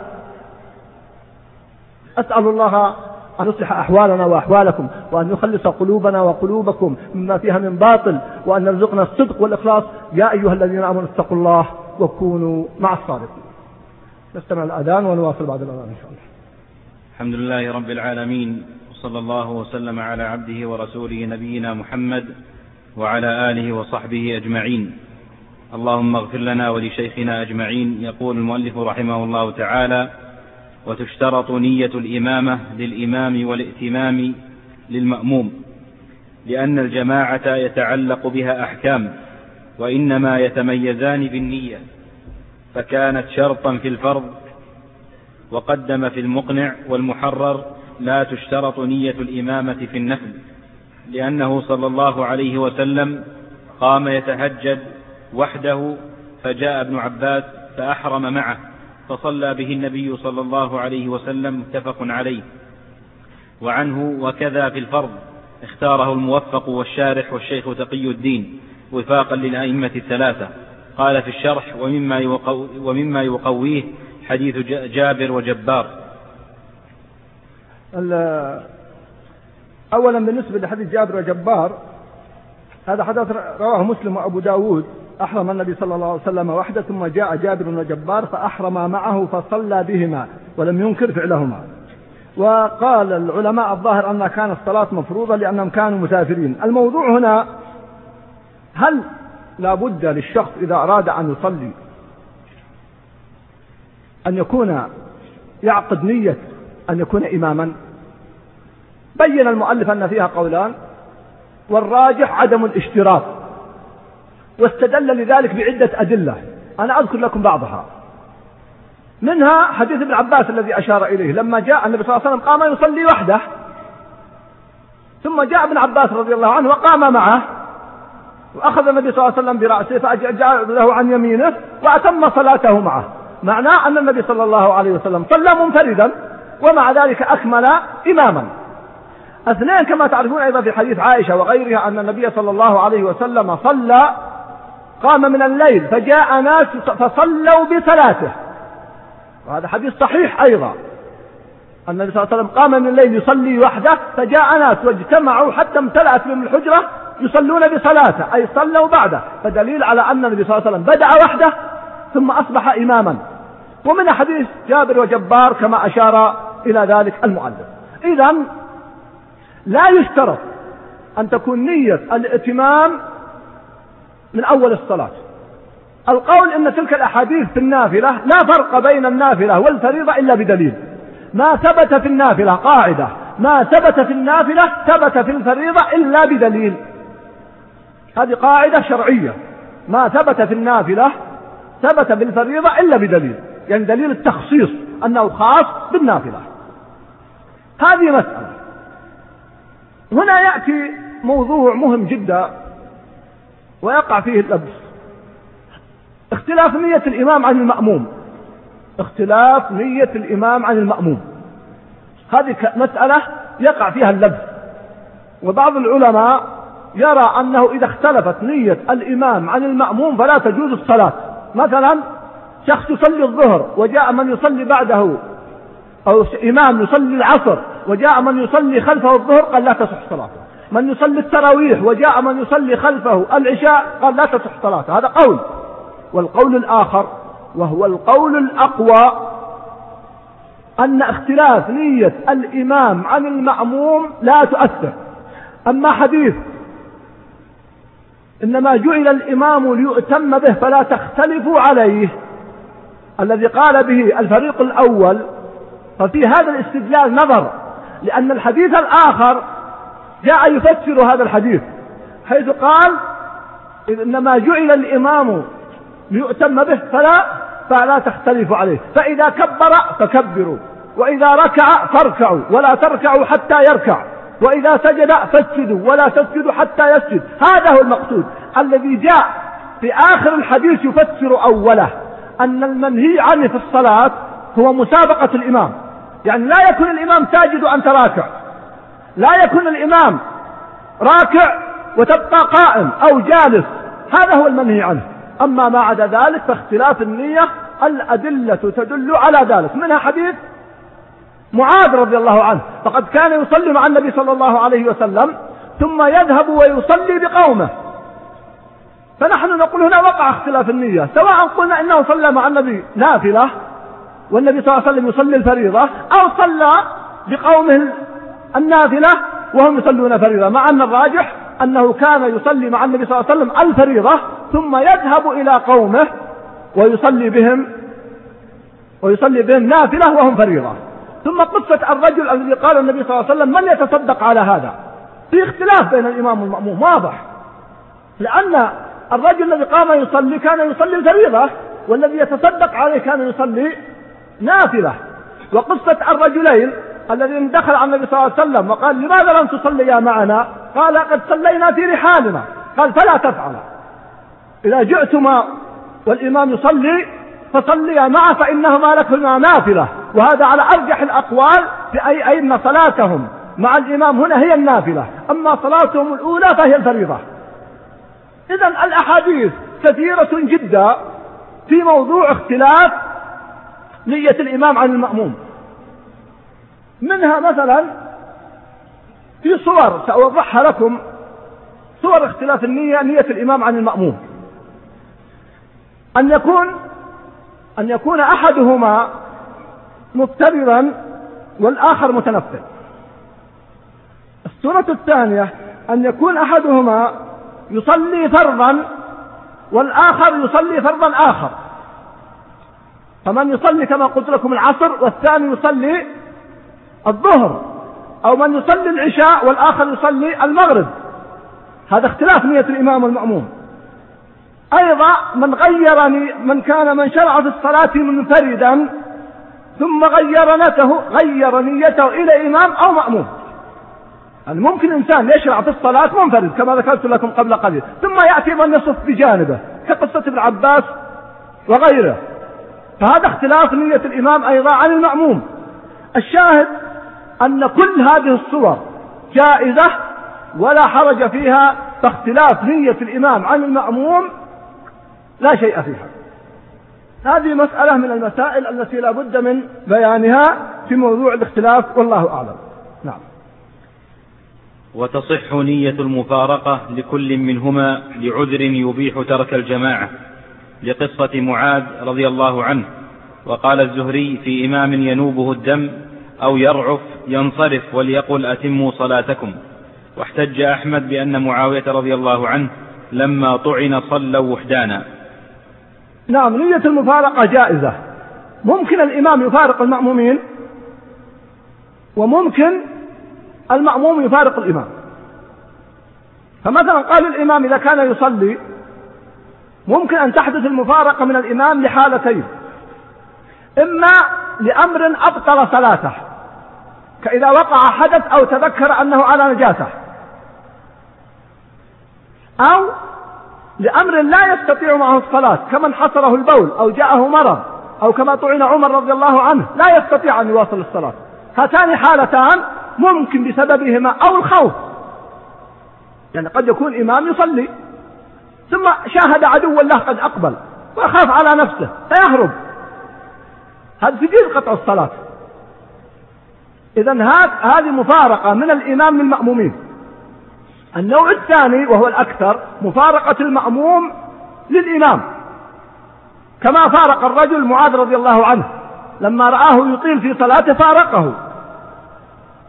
أسأل الله أن يصلح أحوالنا وأحوالكم، وأن يخلص قلوبنا وقلوبكم مما فيها من باطل، وأن يرزقنا الصدق والإخلاص. يا أيها الذين آمنوا اتقوا الله وكونوا مع الصادقين. نستمع الأذان ونواصل بعد الأذان إن شاء الله. الحمد لله رب العالمين، وصلى الله وسلم على عبده ورسوله نبينا محمد وعلى آله وصحبه أجمعين. اللهم اغفر لنا ولشيخنا أجمعين. يقول المؤلف رحمه الله تعالى: وتشترط نية الإمامة للإمام والائتمام للمأموم، لأن الجماعة يتعلق بها أحكام، وإنما يتميزان بالنية، فكانت شرطا في الفرض، وقدم في المقنع والمحرر: لا تشترط نية الإمامة في النفل، لأنه صلى الله عليه وسلم قام يتهجد وحده، فجاء ابن عباس فأحرم معه، فصلى به النبي صلى الله عليه وسلم، متفق عليه. وعنه: وكذا في الفرض، اختاره الموفق والشارح والشيخ تقي الدين وفاقا للأئمة الثلاثة. قال في الشرح: ومما يقويه حديث جابر وجبار. أولا بالنسبة لحديث جابر وجبار، هذا حدث رواه مسلم وأبو داود: أحرم النبي صلى الله عليه وسلم وحده، ثم جاء جابر وجبار فأحرم معه فصلى بهما ولم ينكر فعلهما. وقال العلماء الظاهر أنها كانت الصلاة مفروضة لأنهم كانوا مسافرين. الموضوع هنا: هل لا بد للشخص إذا أراد أن يصلي أن يكون يعقد نية أن يكون إماما؟ بين المؤلف أن فيها قولان، والراجح عدم الاشتراط، واستدل لذلك بعدة أدلة، أنا أذكر لكم بعضها. منها حديث ابن عباس الذي أشار إليه، لما جاء النبي صلى الله عليه وسلم قام يصلي وحده، ثم جاء ابن عباس رضي الله عنه وقام معه، وأخذ النبي صلى الله عليه وسلم برأسه فجعل له عن يمينه وأتم صلاته معه، معناه أن النبي صلى الله عليه وسلم صلى منفردا ومع ذلك أكمل إماما. اثنين: كما تعرفون أيضا في حديث عائشة وغيرها أن النبي صلى الله عليه وسلم قام من الليل فجاء ناس فصلوا بصلاته، وهذا حديث صحيح أيضا. النبي صلى الله عليه وسلم قام من الليل يصلي وحده، فجاء ناس واجتمعوا حتى امتلأت بهم الحجرة يصلون بصلاته، أي صلوا بعده، فدليل على أن النبي صلى الله عليه وسلم بدأ وحده ثم أصبح إماما. ومن حديث جابر وجبار كما أشار إلى ذلك المؤلف. إذن لا يشترط أن تكون نية الائتمام من أول الصلاة. القول إن تلك الأحاديث في النافلة لا فرق بين النافلة والفريضة إلا بدليل. ما ثبت في النافلة، قاعدة، ما ثبت في النافلة ثبت في الفريضة إلا بدليل. هذه قاعدة شرعية، ما ثبت في النافلة ثبت بالفريضة إلا بدليل، يعني دليل التخصيص أنه خاص بالنافلة. هذه مسألة. هنا يأتي موضوع مهم جدا ويقع فيه اللبس: اختلاف نية الإمام عن المأموم. اختلاف نية الإمام عن المأموم، هذه مسألة يقع فيها اللبس. وبعض العلماء يرى أنه إذا اختلفت نية الإمام عن المأموم فلا تجوز الصلاة. مثلا شخص يصلي الظهر وجاء من يصلي بعده، أو إمام يصلي العصر وجاء من يصلي خلفه الظهر، قال لا تصح صلاته. من يصلي التراويح وجاء من يصلي خلفه العشاء، قال لا تصح صلاته. هذا قول. والقول الآخر وهو القول الأقوى أن اختلاف نية الإمام عن المأموم لا تؤثر. أما حديث إنما جعل الإمام ليؤتم به فلا تختلفوا عليه، الذي قال به الفريق الأول، ففي هذا الاستدلال نظر، لأن الحديث الآخر جاء يفسر هذا الحديث، حيث قال إنما جعل الإمام ليؤتم به فلا تختلفوا عليه، فإذا كبر فكبروا، وإذا ركع فاركعوا ولا تركعوا حتى يركع، وإذا سجد فاسجدوا ولا تسجدوا حتى يسجد. هذا هو المقصود الذي جاء في آخر الحديث يفسر أوله، أن المنهي عنه في الصلاة هو مسابقة الإمام، يعني لا يكون الإمام ساجد وأنت راكع، لا يكون الإمام راكع وتبقى قائم أو جالس، هذا هو المنهي عنه. أما ما عدا ذلك فاختلاف النية الأدلة تدل على ذلك، منها حديث معاذ رضي الله عنه، فقد كان يصلي مع النبي صلى الله عليه وسلم ثم يذهب ويصلي بقومه، فنحن نقول هنا وقع اختلاف النية، سواء قلنا إنه صلى مع النبي نافلة والنبي صلى الله عليه وسلم يصلي الفريضة، أو صلى بقومه النافلة وهم يصلون فريضة، مع أن الراجح أنه كان يصلي مع النبي صلى الله عليه وسلم الفريضة ثم يذهب إلى قومه ويصلي بهم نافلة وهم فريضة. ثم قصة الرجل الذي قال النبي صلى الله عليه وسلم من يتصدق على هذا، في اختلاف بين الإمام والمأموم واضح، لأن الرجل الذي قام يصلي كان يصلي الفريضة، والذي يتصدق عليه كان يصلي نافلة. وقصة الرجلين الذين دخل على النبي صلى الله عليه وسلم وقال لماذا لم تصليا معنا، قال قد صلينا في رحالنا، قال فلا تفعل، إذا جئتما والإمام يصلي فصليا معه فإنهما لكما نافلة. وهذا على أرجح الأقوال في أن صلاتهم مع الإمام هنا هي النافلة، أما صلاتهم الأولى فهي الفريضة. إذن الأحاديث كثيرة جدا في موضوع اختلاف نية الإمام عن المأموم، منها مثلا في صور سأوضحها لكم، صور اختلاف نية الإمام عن المأموم، أن يكون أحدهما مفترضا والآخر متنفل. الصورة الثانية أن يكون أحدهما يصلي فرضا والآخر يصلي فرضا آخر، فمن يصلي كما قلت لكم العصر والثاني يصلي الظهر، أو من يصلي العشاء والآخر يصلي المغرب، هذا اختلاف نية الإمام والمأموم. أيضا من كان شرع في الصلاة منفردا ثم غير نيته إلى إمام أو مأموم، يعني ممكن إنسان يشرع في الصلاة منفرد كما ذكرت لكم قبل قليل، ثم يأتي من يصف بجانبه كقصة ابن عباس وغيره، فهذا اختلاف نية الإمام أيضا عن المأموم. الشاهد أن كل هذه الصور جائزة ولا حرج فيها، فاختلاف نية الإمام عن المأموم لا شيء فيها. هذه مسألة من المسائل التي لا بد من بيانها في موضوع الاختلاف، والله أعلم. نعم. وتصح نية المفارقة لكل منهما لعذر يبيح ترك الجماعة، لقصة معاذ رضي الله عنه. وقال الزهري في إمام ينوبه الدم أو يرعف ينصرف وليقل أتموا صلاتكم. واحتج أحمد بأن معاوية رضي الله عنه لما طعن صلوا وحدانا. نعم، نية المفارقة جائزة، ممكن الإمام يفارق المأمومين وممكن المأموم يفارق الإمام. فمثلا قال الإمام إذا كان يصلي ممكن أن تحدث المفارقة من الإمام لحالتين، إما لأمر أبطل صلاته كإذا وقع حدث أو تذكر أنه على نجاسة، أو لأمر لا يستطيع معه الصلاة كمن حصره البول أو جاءه مرض، أو كما طعن عمر رضي الله عنه لا يستطيع أن يواصل الصلاة. هاتان حالتان ممكن بسببهما أو الخوف، يعني قد يكون إمام يصلي ثم شاهد عدو الله قد أقبل ويخاف على نفسه فيهرب، هذا تجيز قطع الصلاة. إذن هذه مفارقة من الإمام للمأمومين. النوع الثاني وهو الأكثر مفارقة المأموم للإمام، كما فارق الرجل معاذ رضي الله عنه لما رآه يطيل في صلاته فارقه،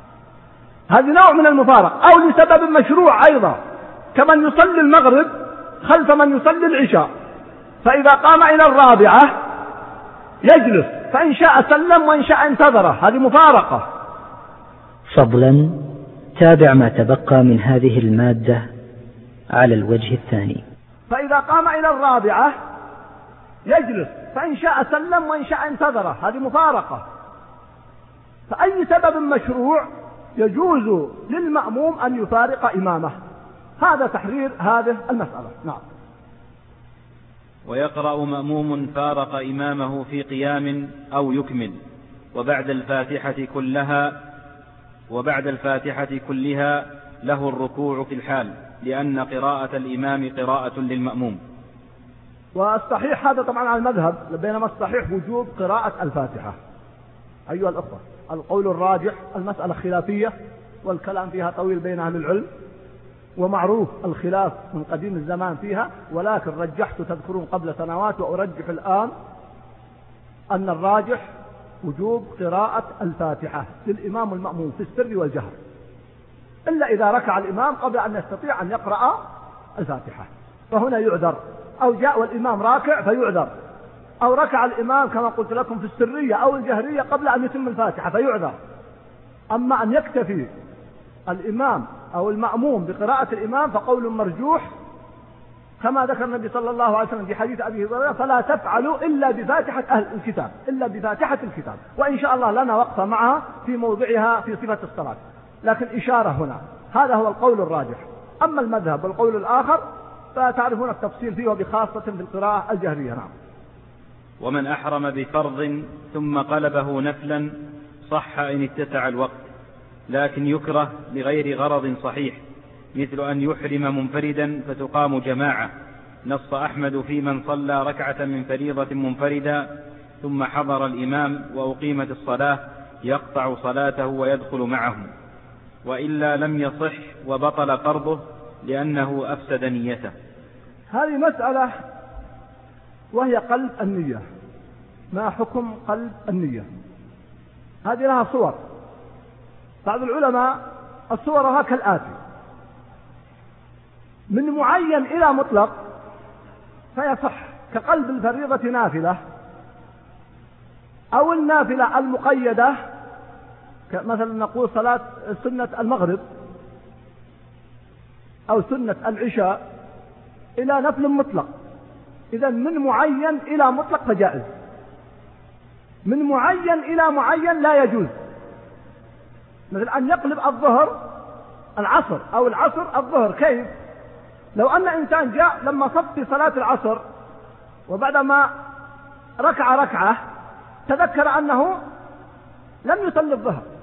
هذا نوع من المفارقة. أو لسبب مشروع أيضا، كمن يصلي المغرب خلف من يصلي العشاء، فإذا قام إلى الرابعة يجلس، فإن شاء سلم وإن شاء انتظره، هذه مفارقة. فضلا تابع ما تبقى من هذه المادة على الوجه الثاني. فإذا قام إلى الرابعة يجلس، فإن شاء سلم وإن شاء انتظره، هذه مفارقة. فأي سبب مشروع يجوز للمأموم أن يفارق إمامه. هذا تحرير هذه المسألة. نعم. ويقرأ مأموم فارق إمامه في قيام أو يكمل وبعد الفاتحة كلها له الركوع في الحال، لأن قراءة الإمام قراءة للمأموم. والصحيح هذا طبعا على المذهب، بينما الصحيح وجوب قراءة الفاتحة. أيها الأخوة، القول الراجح المسألة خلافية والكلام فيها طويل بين أهل العلم، ومعروف الخلاف من قديم الزمان فيها، ولكن رجحت تذكرون قبل سنوات وأرجح الآن أن الراجح وجوب قراءة الفاتحة للإمام والمأموم في السر والجهر، إلا إذا ركع الإمام قبل أن يستطيع أن يقرأ الفاتحة، فهنا يعذر، أو جاء والإمام راكع فيعذر، أو ركع الإمام كما قلت لكم في السرية أو الجهرية قبل أن يتم الفاتحة فيعذر. أما أن يكتفي الإمام أو المأموم بقراءة الإمام فقول مرجوح، كما ذكر النبي صلى الله عليه وسلم في حديث أبي هريرة: فلا تفعلوا إلا بفاتحة أهل الكتاب، إلا بفاتحة الكتاب. وإن شاء الله لنا وقفة معها في موضعها في صفة الصلاة، لكن إشارة هنا. هذا هو القول الراجح. أما المذهب والقول الآخر فتعرفون التفصيل فيه، وبخاصة في القراءة الجهرية. نعم. ومن أحرم بفرض ثم قلبه نفلا صح إن اتسع الوقت، لكن يكره لغير غرض صحيح، مثل أن يحرم منفردا فتقام جماعة. نص أحمد في من صلى ركعة من فريضة منفردا ثم حضر الإمام وأقيمت الصلاة يقطع صلاته ويدخل معهم، وإلا لم يصح وبطل فرضه لأنه أفسد نيته. هذه مسألة وهي قلب النية. ما حكم قلب النية؟ هذه لها صور. بعض العلماء الصورها كالآتي: من معين إلى مطلق فيصح، كقلب الفريضة نافلة، أو النافلة المقيدة مثلا نقول صلاة سنة المغرب أو سنة العشاء إلى نفل مطلق. إذا من معين إلى مطلق فجائز، من معين إلى معين لا يجوز. مثل أن يقلب الظهر العصر أو العصر الظهر. كيف؟ لو أن إنسان جاء لما صف في صلاة العصر وبعدما ركع ركعة تذكر أنه لم يصلي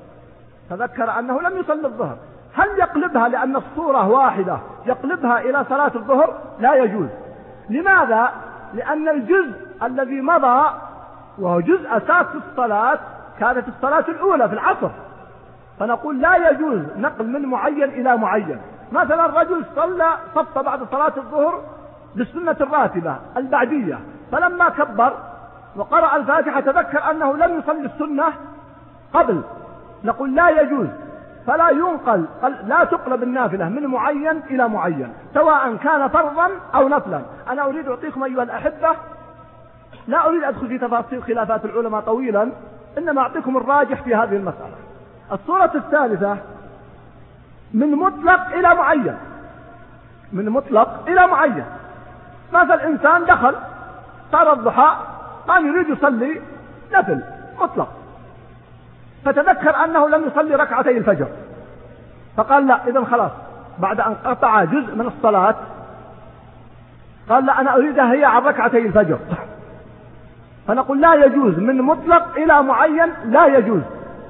الظهر، هل يقلبها لأن الصورة واحدة يقلبها إلى صلاة الظهر؟ لا يجوز. لماذا؟ لأن الجزء الذي مضى وهو جزء أساس الصلاة كانت الصلاة الأولى في العصر، فنقول لا يجوز نقل من معين إلى معين. مثلا رجل صف بعد صلاة الظهر بالسنة الراتبة البعدية، فلما كبر وقرأ الفاتحة تذكر أنه لم يصلي السنة قبل، نقول لا يجوز. فلا ينقل، لا تقلب النافلة من معين إلى معين سواء كان فرضا أو نفلا. أنا أريد أعطيكم أيها الأحبة، لا أريد أدخل في تفاصيل خلافات العلماء طويلا، إنما أعطيكم الراجح في هذه المسألة. الصورة الثالثة: من مطلق إلى معين. من مطلق إلى معين، مثل إنسان دخل صار الضحى قال يريد يصلي نفل مطلق، فتذكر أنه لم يصلي ركعتي الفجر، فقال لا، إذن خلاص بعد أن قطع جزء من الصلاة قال لا، أنا أريدها هي عن ركعتي الفجر، فنقول لا يجوز. من مطلق إلى معين لا يجوز.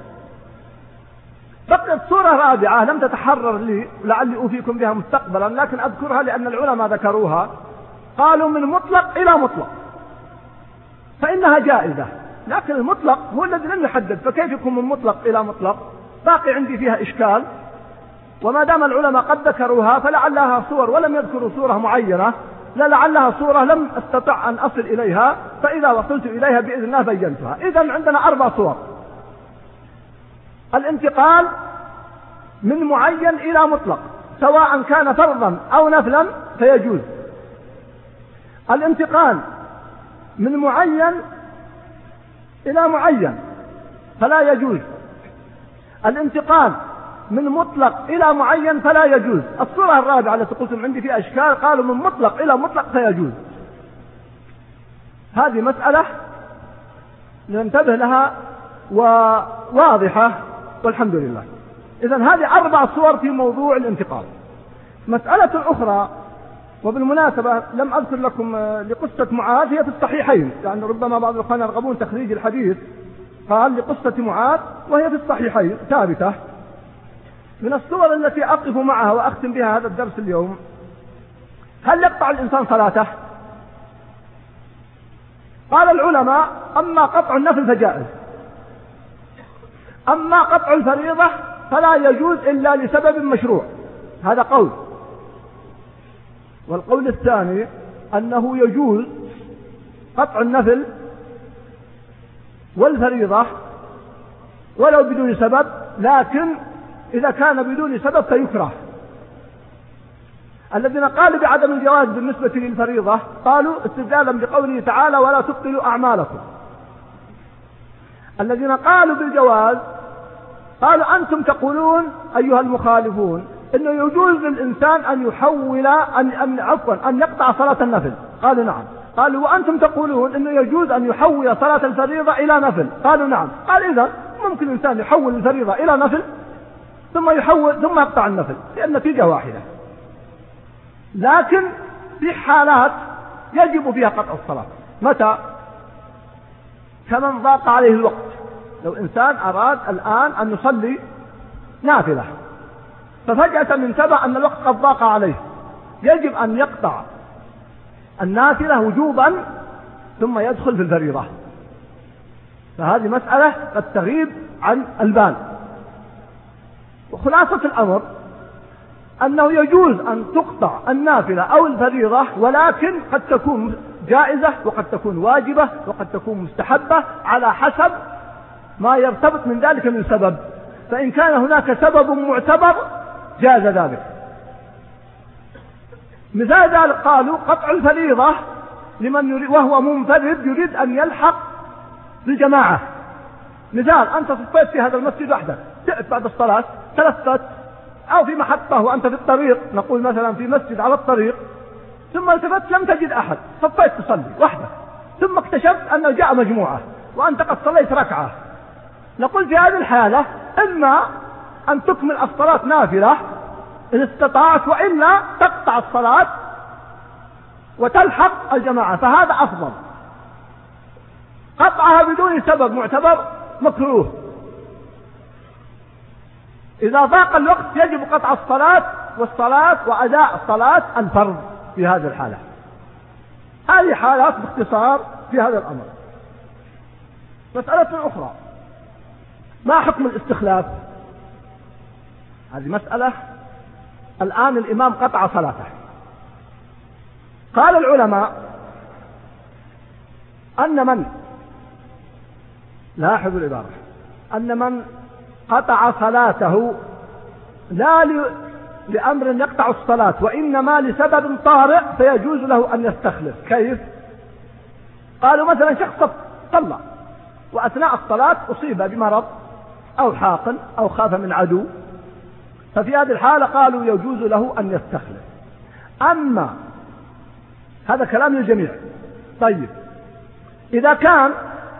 بقيت صورة رابعة لم تتحرر لي، لعلي أوفيكم بها مستقبلا، لكن أذكرها لأن العلماء ذكروها. قالوا من مطلق إلى مطلق، فإنها جائزة، لكن المطلق هو الذي لم يحدد، فكيف يكون من مطلق إلى مطلق؟ باقي عندي فيها إشكال. وما دام العلماء قد ذكروها فلعلها صور ولم يذكروا صورة معينة، لعلها صورة لم أستطع أن أصل إليها، فإذا وصلت إليها بإذن الله بينتها. إذن عندنا 4 صور: الانتقال من معين إلى مطلق سواء كان فرضا أو نفلا فيجوز، الانتقال من معين إلى معين فلا يجوز، الانتقال من مطلق إلى معين فلا يجوز. الصورة الرابعة التي قلتم عندي في أشكال، قالوا من مطلق إلى مطلق فيجوز. هذه مسألة ننتبه لها وواضحة والحمد لله. إذن هذه 4 صور في موضوع الانتقال. مسألة أخرى، وبالمناسبة لم أذكر لكم لقصة معاذ، هي في الصحيحين، يعني ربما بعض الأخوان يرغبون تخريج الحديث، قال لقصة معاذ وهي في الصحيحين ثابتة. من الصور التي أقف معها وأختم بها هذا الدرس اليوم، هل يقطع الإنسان صلاته؟ قال العلماء: أما قطع النفل فجائز، أما قطع الفريضة فلا يجوز إلا لسبب مشروع. هذا قول. والقول الثاني أنه يجوز قطع النفل والفريضة ولو بدون سبب، لكن إذا كان بدون سبب فيكره. الذين قالوا بعدم الجواز بالنسبة للفريضة قالوا استدلالا بقوله تعالى: ولا تبطلوا أعمالكم. الذين قالوا بالجواز قالوا: أنتم تقولون أيها المخالفون إنه يجوز للإنسان أن يحول أن يقطع صلاة النفل. قالوا نعم. قالوا: وأنتم تقولون إنه يجوز أن يحول صلاة الفريضة إلى نفل. قالوا نعم. قال: إذا ممكن الإنسان يحول الفريضة إلى نفل ثم يقطع النفل، لأن النتيجة واحدة. لكن في حالات يجب فيها قطع الصلاة. متى؟ كمن ضاق عليه الوقت. لو إنسان أراد الآن أن يصلي نافلة ففجأة انتبه أن الوقت قد ضاق عليه، يجب أن يقطع النافلة وجوبا ثم يدخل في الفريضة. فهذه مسألة قد تغيب عن البال. وخلاصة الأمر أنه يجوز أن تقطع النافلة أو الفريضة، ولكن قد تكون جائزة وقد تكون واجبة وقد تكون مستحبة على حسب ما يرتبط من ذلك من سبب. فإن كان هناك سبب معتبر جاز ذلك. مثال ذلك قالوا: قطع الفريضة لمن وهو منفرد يريد أن يلحق بالجماعة. مثال: أنت صفيت في هذا المسجد وحدك، جئت بعد الصلاة تلفت أو في محطة وأنت في الطريق، نقول مثلا في مسجد على الطريق، ثم التفت لم تجد أحد، صفيت تصلي وحدك، ثم اكتشفت أنه جاء مجموعة وأنت قد صليت ركعة. نقول في هذه الحالة إما أن تكمل الصلاة نافلة إن استطعت، وإلا تقطع الصلاة وتلحق الجماعة، فهذا أفضل. قطعها بدون سبب معتبر مكروه. إذا ضاق الوقت يجب قطع الصلاة وأداء صلاة الفرض في هذه الحالة. هذه حالات باختصار في هذا الأمر. مسألة أخرى: ما حكم الاستخلاف؟ هذه مسألة. الآن الإمام قطع صلاته. قال العلماء أن من لاحظوا العبارة، أن من قطع صلاته لا لأمر يقطع الصلاة وإنما لسبب طارئ فيجوز له أن يستخلف. كيف؟ قالوا مثلا شخص صلى وأثناء الصلاة أصيب بمرض أو حاقن أو خاف من عدو، ففي هذه الحالة قالوا يجوز له أن يستخلف. أما هذا كلام للجميع. طيب، إذا كان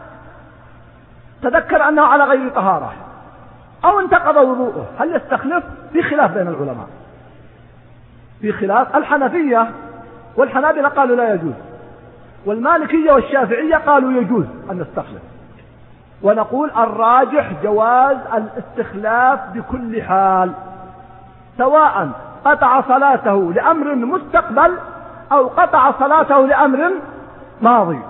تذكر أنه على غير طهارة أو انتقض وضوءه هل يستخلف؟ في خلاف بين العلماء، في خلاف. الحنفية والحنابلة قالوا لا يجوز، والمالكية والشافعية قالوا يجوز أن يستخلف. ونقول الراجح جواز الاستخلاف بكل حال، سواء قطع صلاته لأمر مستقبل أو قطع صلاته لأمر ماضي.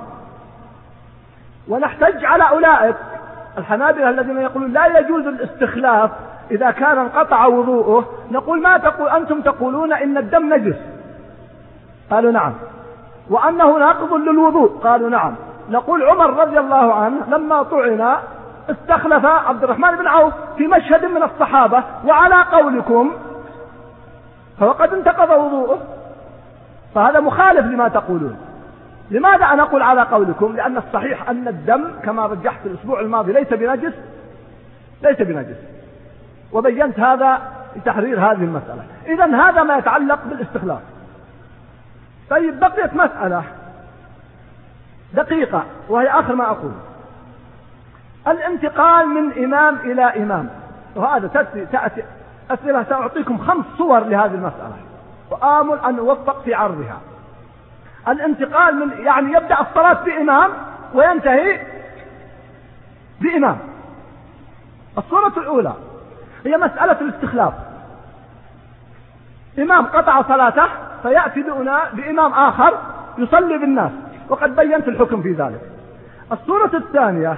ونحتج على أولئك الحنابلة الذين يقولون لا يجوز الاستخلاف إذا كان انقطع وضوءه. نقول: ما تقول أنتم؟ تقولون إن الدم نجس. قالوا نعم. وأنه ناقض للوضوء. قالوا نعم. نقول: عمر رضي الله عنه لما طعن استخلف عبد الرحمن بن عوف في مشهد من الصحابة، وعلى قولكم فقد انتقض وضوءه، فهذا مخالف لما تقولون. لماذا أنا أقول على قولكم؟ لأن الصحيح أن الدم كما رجحت الأسبوع الماضي ليس بنجس، وبينت هذا لتحرير هذه المسألة. إذن هذا ما يتعلق بالاستخلاف. طيب بقيت مسألة دقيقة وهي آخر ما أقول، الانتقال من إمام إلى إمام، وهذا تأتي أسئلة. سأعطيكم 5 صور لهذه المسألة وآمل أن أوفق في عرضها. الانتقال من يعني يبدأ الصلاة بإمام وينتهي بإمام. الصورة الأولى هي مسألة الاستخلاف، إمام قطع صلاته فيأتي بإمام آخر يصلي بالناس، وقد بينت الحكم في ذلك. الصورة الثانية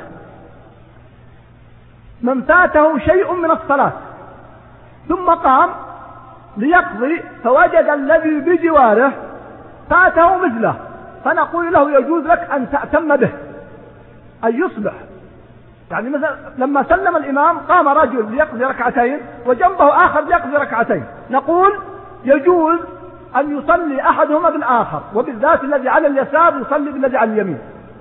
من فاته شيء من الصلاة ثم قام ليقضي فوجد الذي بجواره فاته مثله، فنقول له يجوز لك أن تأتم به، أن يصبح. يعني مثلا لما سلم الإمام قام رجل ليقضي ركعتين وجنبه آخر ليقضي ركعتين، نقول يجوز أن يصلي أحدهما بالآخر، وبالذات الذي على اليسار يصلي بالذي على اليمين.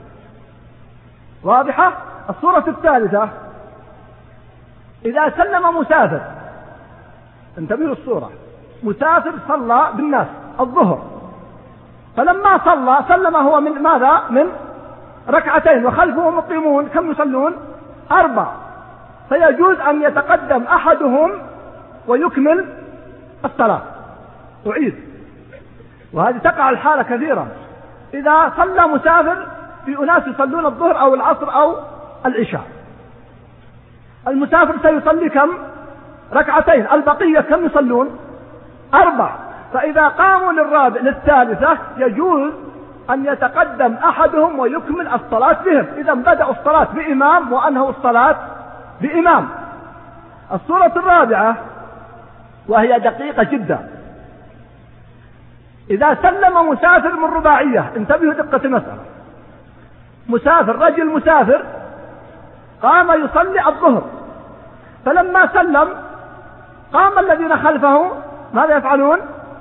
واضحة؟ الصورة الثالثة إذا سلم مسافر، انتبهوا الصورة، مسافر صلى بالناس الظهر، فلما صلى سلم هو من ماذا؟ من ركعتين، وخلفه مقيمون كم يصلون؟ 4، فيجوز أن يتقدم أحدهم ويكمل الصلاة. أعيد، وهذه تقع الحالة كثيرا، إذا صلى مسافر في أناس يصلون الظهر أو العصر أو العشاء، المسافر سيصلي كم؟ ركعتين، البقية كم يصلون؟ 4، فإذا قاموا للثالثة يجوز أن يتقدم أحدهم ويكمل الصلاة بهم. إذا بدأوا الصلاة بإمام وأنهوا الصلاة بإمام. الصورة الرابعة وهي دقيقة جدا، إذا سلم مسافر من رباعية، انتبهوا دقة المسألة، مسافر، رجل مسافر قام يصلي الظهر، فلما سلم قام الذين خلفه ماذا يفعلون؟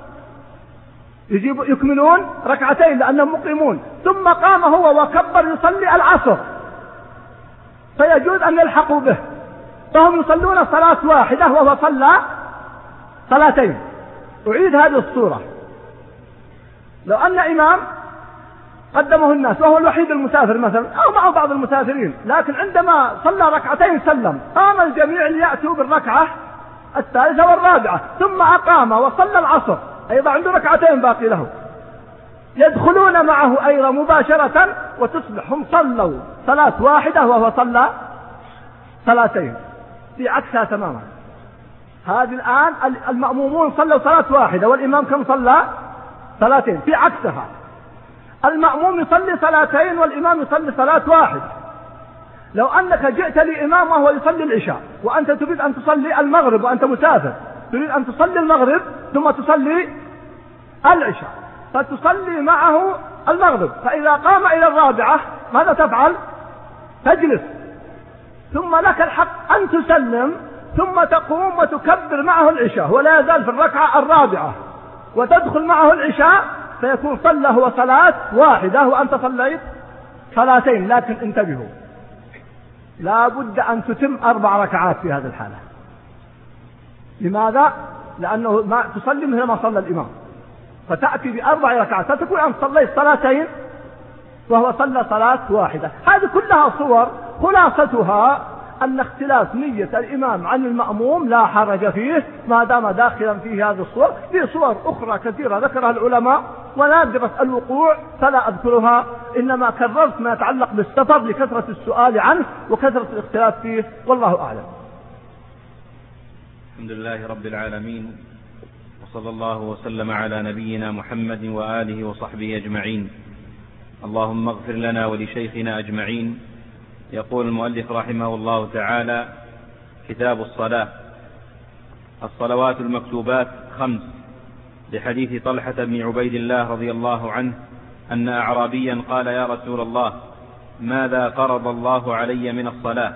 يكملون ركعتين لأنهم مقيمون، ثم قام هو وكبر يصلي العصر، فيجوز أن يلحقوا به، فهم يصلون صلاة واحدة وهو صلى صلاتين. أعيد هذه الصورة، لو أن إمام قدمه الناس وهو الوحيد المسافر مثلا أو معه بعض المسافرين، لكن عندما صلى ركعتين سلم، قام الجميع ليأتوا بالركعة الثالثة والرابعة، ثم أقام وصلى العصر، أيضا عنده ركعتين باقي له، يدخلون معه أيضا مباشرة وتصبح هم صلوا صلاة واحدة وهو صلى صلاتين، في عكسها تماما. هذه الآن المأمومون صلوا صلاة واحدة والإمام كم صلى؟ صلاتين، في عكسها المأموم يصلي صلاتين والإمام يصلي صلاة واحدة. لو أنك جئت لإمام وهو يصلي العشاء وأنت تريد أن تصلي المغرب وأنت مسافر، تريد أن تصلي المغرب ثم تصلي العشاء، فتصلي معه المغرب، فإذا قام إلى الرابعة ماذا تفعل؟ تجلس، ثم لك الحق أن تسلم ثم تقوم وتكبر معه العشاء ولا يزال في الركعة الرابعة وتدخل معه العشاء، فيكون صلى هو صلاة واحدة وأنت صليت صلاتين. لكن انتبهوا، لا بد أن تتم 4 ركعات في هذه الحالة. لماذا؟ لأنه ما تصلي مثل ما صلى الإمام، فتأتي ب4 ركعات، فتكون أن صليت صلاتين وهو صلى صلاة واحدة. هذه كلها صور خلاصتها أن اختلاف نية الإمام عن المأموم لا حرج فيه ما دام داخلا فيه هذه الصور. في صور أخرى كثيرة ذكرها العلماء ونادرة الوقوع فلا أذكرها، إنما كررت ما يتعلق بالسفر لكثرة السؤال عنه وكثرة الاختلاف فيه، والله أعلم. الحمد لله رب العالمين، وصلى الله وسلم على نبينا محمد وآله وصحبه أجمعين. اللهم اغفر لنا ولشيخنا أجمعين. يقول المؤلف رحمه الله تعالى: كتاب الصلاة. الصلوات المكتوبات 5، لحديث طلحة بن عبيد الله رضي الله عنه أن أعرابيا قال: يا رسول الله، ماذا فرض الله علي من الصلاة؟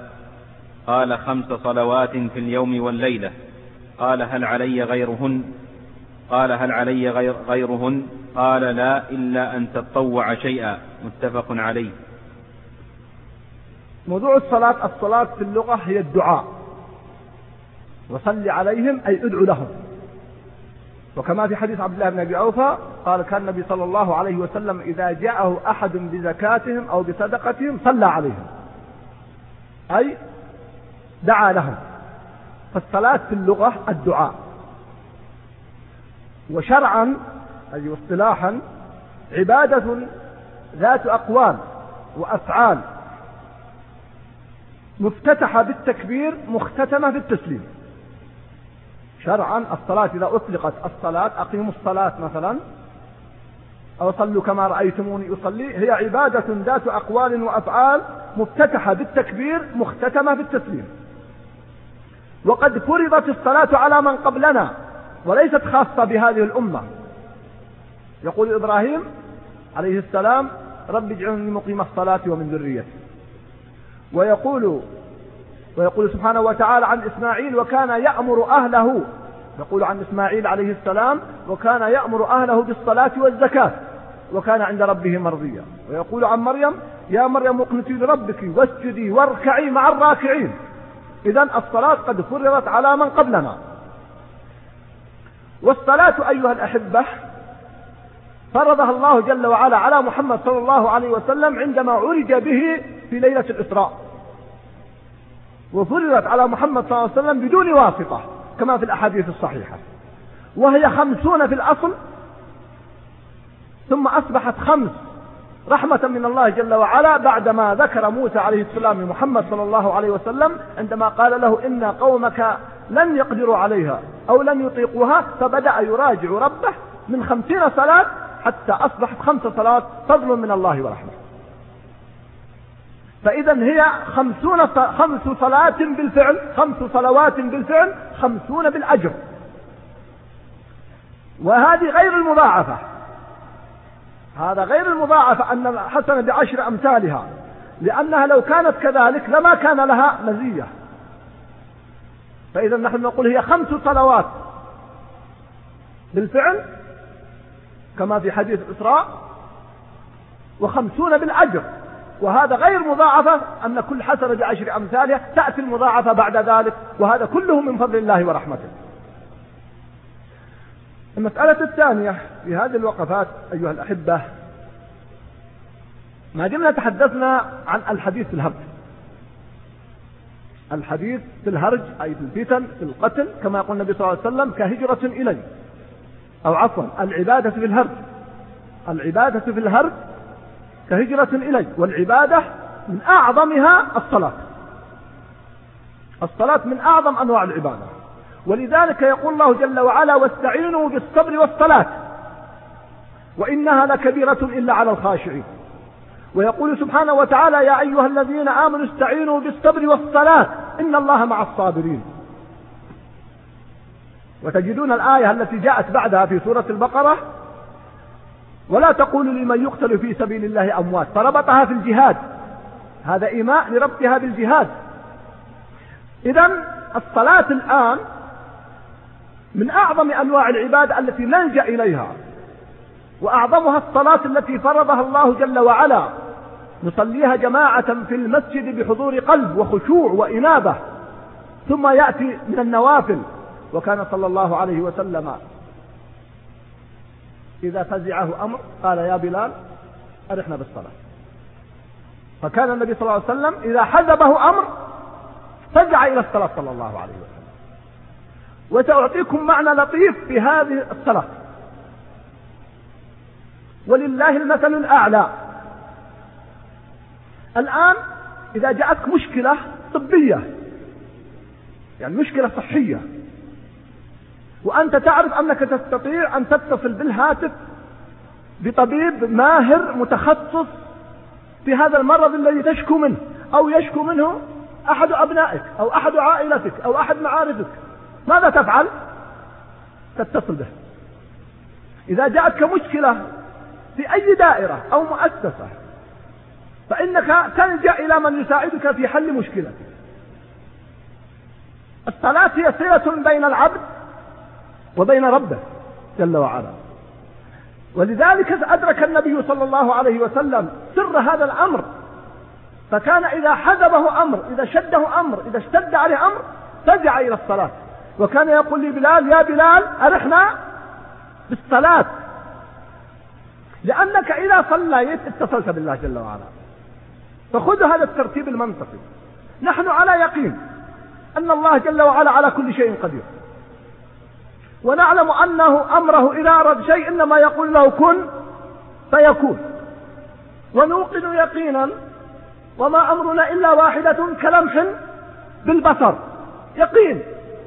قال: 5 صلوات في اليوم والليلة. قال: هل علي غيرهن؟ قال هل علي غيرهن؟ قال لا إلا أن تطوع شيئا. متفق عليه. موضوع الصلاة في اللغة هي الدعاء، وصل عليهم أي ادعو لهم، وكما في حديث عبد الله بن أبي أوفى قال كان النبي صلى الله عليه وسلم إذا جاءه أحد بزكاتهم أو بصدقتهم صلى عليهم، أي دعا لهم. فالصلاة في اللغة الدعاء، وشرعا أي اصطلاحا عبادة ذات أقوال وأفعال مفتتحة بالتكبير مختتمة بالتسليم. شرعا الصلاة إذا أطلقت الصلاة أقيموا الصلاة مثلا أو صلوا كما رأيتموني أصلي، هي عبادة ذات أقوال وأفعال مفتتحة بالتكبير مختتمة بالتسليم. وقد فرضت الصلاة على من قبلنا وليست خاصة بهذه الأمة. يقول إبراهيم عليه السلام رب اجعلني مقيم الصلاة ومن ذريتي، ويقول سبحانه وتعالى عن إسماعيل وكان يأمر أهله، يقول عن إسماعيل عليه السلام وكان يأمر أهله بالصلاة والزكاة وكان عند ربه مرضيا. ويقول عن مريم يا مريم اقنتي لربك واسجدي واركعي مع الراكعين. إذن الصلاة قد فرضت على من قبلنا. والصلاة أيها الأحبة فرضها الله جل وعلا على محمد صلى الله عليه وسلم عندما عرج به في ليلة الإسراء، وفرضت على محمد صلى الله عليه وسلم بدون واسطة كما في الأحاديث الصحيحة، وهي 50 في الأصل، ثم أصبحت 5 رحمة من الله جل وعلا بعدما ذكر موسى عليه السلام محمد صلى الله عليه وسلم عندما قال له إن قومك لن يقدروا عليها أو لن يطيقوها، فبدأ يراجع ربه من 50 صلاة حتى أصبحت 5 صلاة فضل من الله ورحمة. فإذا هي 5 صلاة بالفعل، 5 صلوات بالفعل، 50 بالأجر، وهذه غير المضاعفة. هذا غير المضاعفة أن الحسنة ب10 أمثالها، لأنها لو كانت كذلك لما كان لها مزية. فإذا نحن نقول هي 5 صلوات بالفعل كما في حديث الإسراء، و50 بالأجر، وهذا غير مضاعفة أن كل حسنة ب10 أمثالها، تأتي المضاعفة بعد ذلك، وهذا كله من فضل الله ورحمته. المسألة الثانية في هذه الوقفات أيها الأحبة، ما دمنا تحدثنا عن الحديث في الهرج. الحديث في الهرج أي في الفتن في القتل، كما يقول النبي صلى الله عليه وسلم كهجرة إلي، أو عفوا العبادة في الهرج، العبادة في الهرج كهجرة إلي، والعبادة من أعظمها الصلاة. الصلاة من أعظم أنواع العبادة، ولذلك يقول الله جل وعلا واستعينوا بالصبر والصلاة وإنها لكبيرة إلا على الخاشعين. ويقول سبحانه وتعالى يا أيها الذين آمنوا استعينوا بالصبر والصلاة إن الله مع الصابرين. وتجدون الآية التي جاءت بعدها في سورة البقرة ولا تقولوا لمن يقتل في سبيل الله أموات، فربطها في الجهاد، هذا إيماء لربطها بالجهاد. إذن الصلاة الآن من أعظم أنواع العبادة التي نلجأ إليها، وأعظمها الصلاة التي فرضها الله جل وعلا، نصليها جماعة في المسجد بحضور قلب وخشوع وإنابة، ثم يأتي من النوافل. وكان صلى الله عليه وسلم إذا فزعه أمر قال يا بلال أرحنا بالصلاة. فكان النبي صلى الله عليه وسلم إذا حزبه أمر فزع إلى الصلاة صلى الله عليه وسلم. وسأعطيكم معنى لطيف في هذه الصلاة، ولله المثل الأعلى. الآن إذا جاءتك مشكلة طبية، يعني مشكلة صحية، وأنت تعرف أنك تستطيع أن تتصل بالهاتف بطبيب ماهر متخصص في هذا المرض الذي تشكو منه أو يشكو منه أحد أبنائك أو أحد عائلتك أو أحد معارفك، ماذا تفعل؟ تتصل به. إذا جاءتك مشكلة في أي دائرة أو مؤسسة فإنك تلجأ إلى من يساعدك في حل مشكلتك. الصلاة هي صلة بين العبد وبين ربه، جل وعلا. ولذلك أدرك النبي صلى الله عليه وسلم سر هذا الأمر، فكان إذا حزبه أمر، إذا شده أمر، إذا اشتد عليه أمر فزع إلى الصلاة، وكان يقول لبلال: يا بلال أرحنا بالصلاة، لأنك إذا صليت اتصلت بالله جل وعلا. فخذ هذا الترتيب المنطقي. نحن على يقين أن الله جل وعلا على كل شيء قدير، ونعلم أنه أمره إذا أراد شيء إنما يقول له كن فيكون، ونوقن يقينا وما أمرنا إلا واحدة كلمح بالبصر، يقين.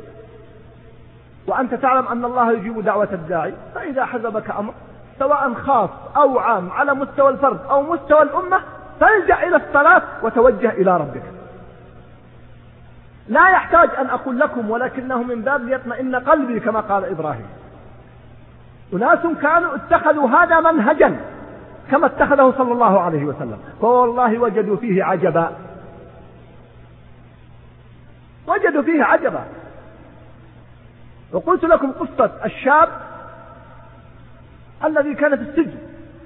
وأنت تعلم أن الله يجيب دعوة الداعي، فإذا حزبك أمر سواء خاص أو عام على مستوى الفرد أو مستوى الأمة فالجأ إلى الصلاة وتوجه إلى ربك. لا يحتاج أن أقول لكم، ولكنه من باب ليطمئن قلبي كما قال إبراهيم. أناس كانوا اتخذوا هذا منهجا كما اتخذه صلى الله عليه وسلم، فوالله وجدوا فيه عجبا، وجدوا فيه عجبا. وقلت لكم قصة الشاب الذي كان في السجن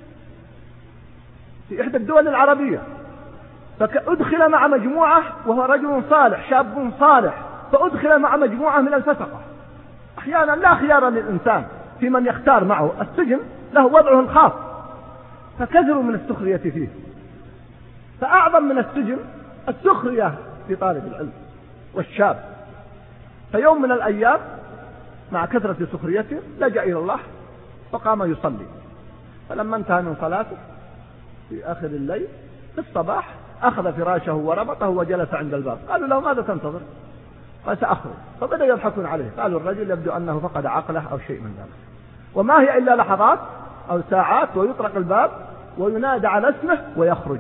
في إحدى الدول العربية، فأدخل مع مجموعة، وهو رجل صالح شاب صالح، فأدخل مع مجموعة من الفسقة. أحيانا لا خيار للإنسان في من يختار معه، السجن له وضعه الخاص، فكثروا من السخرية فيه. فأعظم من السجن السخرية في طالب العلم والشاب. فيوم من الأيام مع كثرة سخريته لجأ إلى الله فقام يصلي، فلما انتهى من صلاته في آخر الليل في الصباح أخذ فراشه وربطه وجلس عند الباب. قالوا له: ماذا تنتظر؟ قال: سأخرج. فبدأ يضحكون عليه، قالوا: الرجل يبدو أنه فقد عقله أو شيء من ذلك. وما هي إلا لحظات أو ساعات ويطرق الباب وينادى على اسمه ويخرج.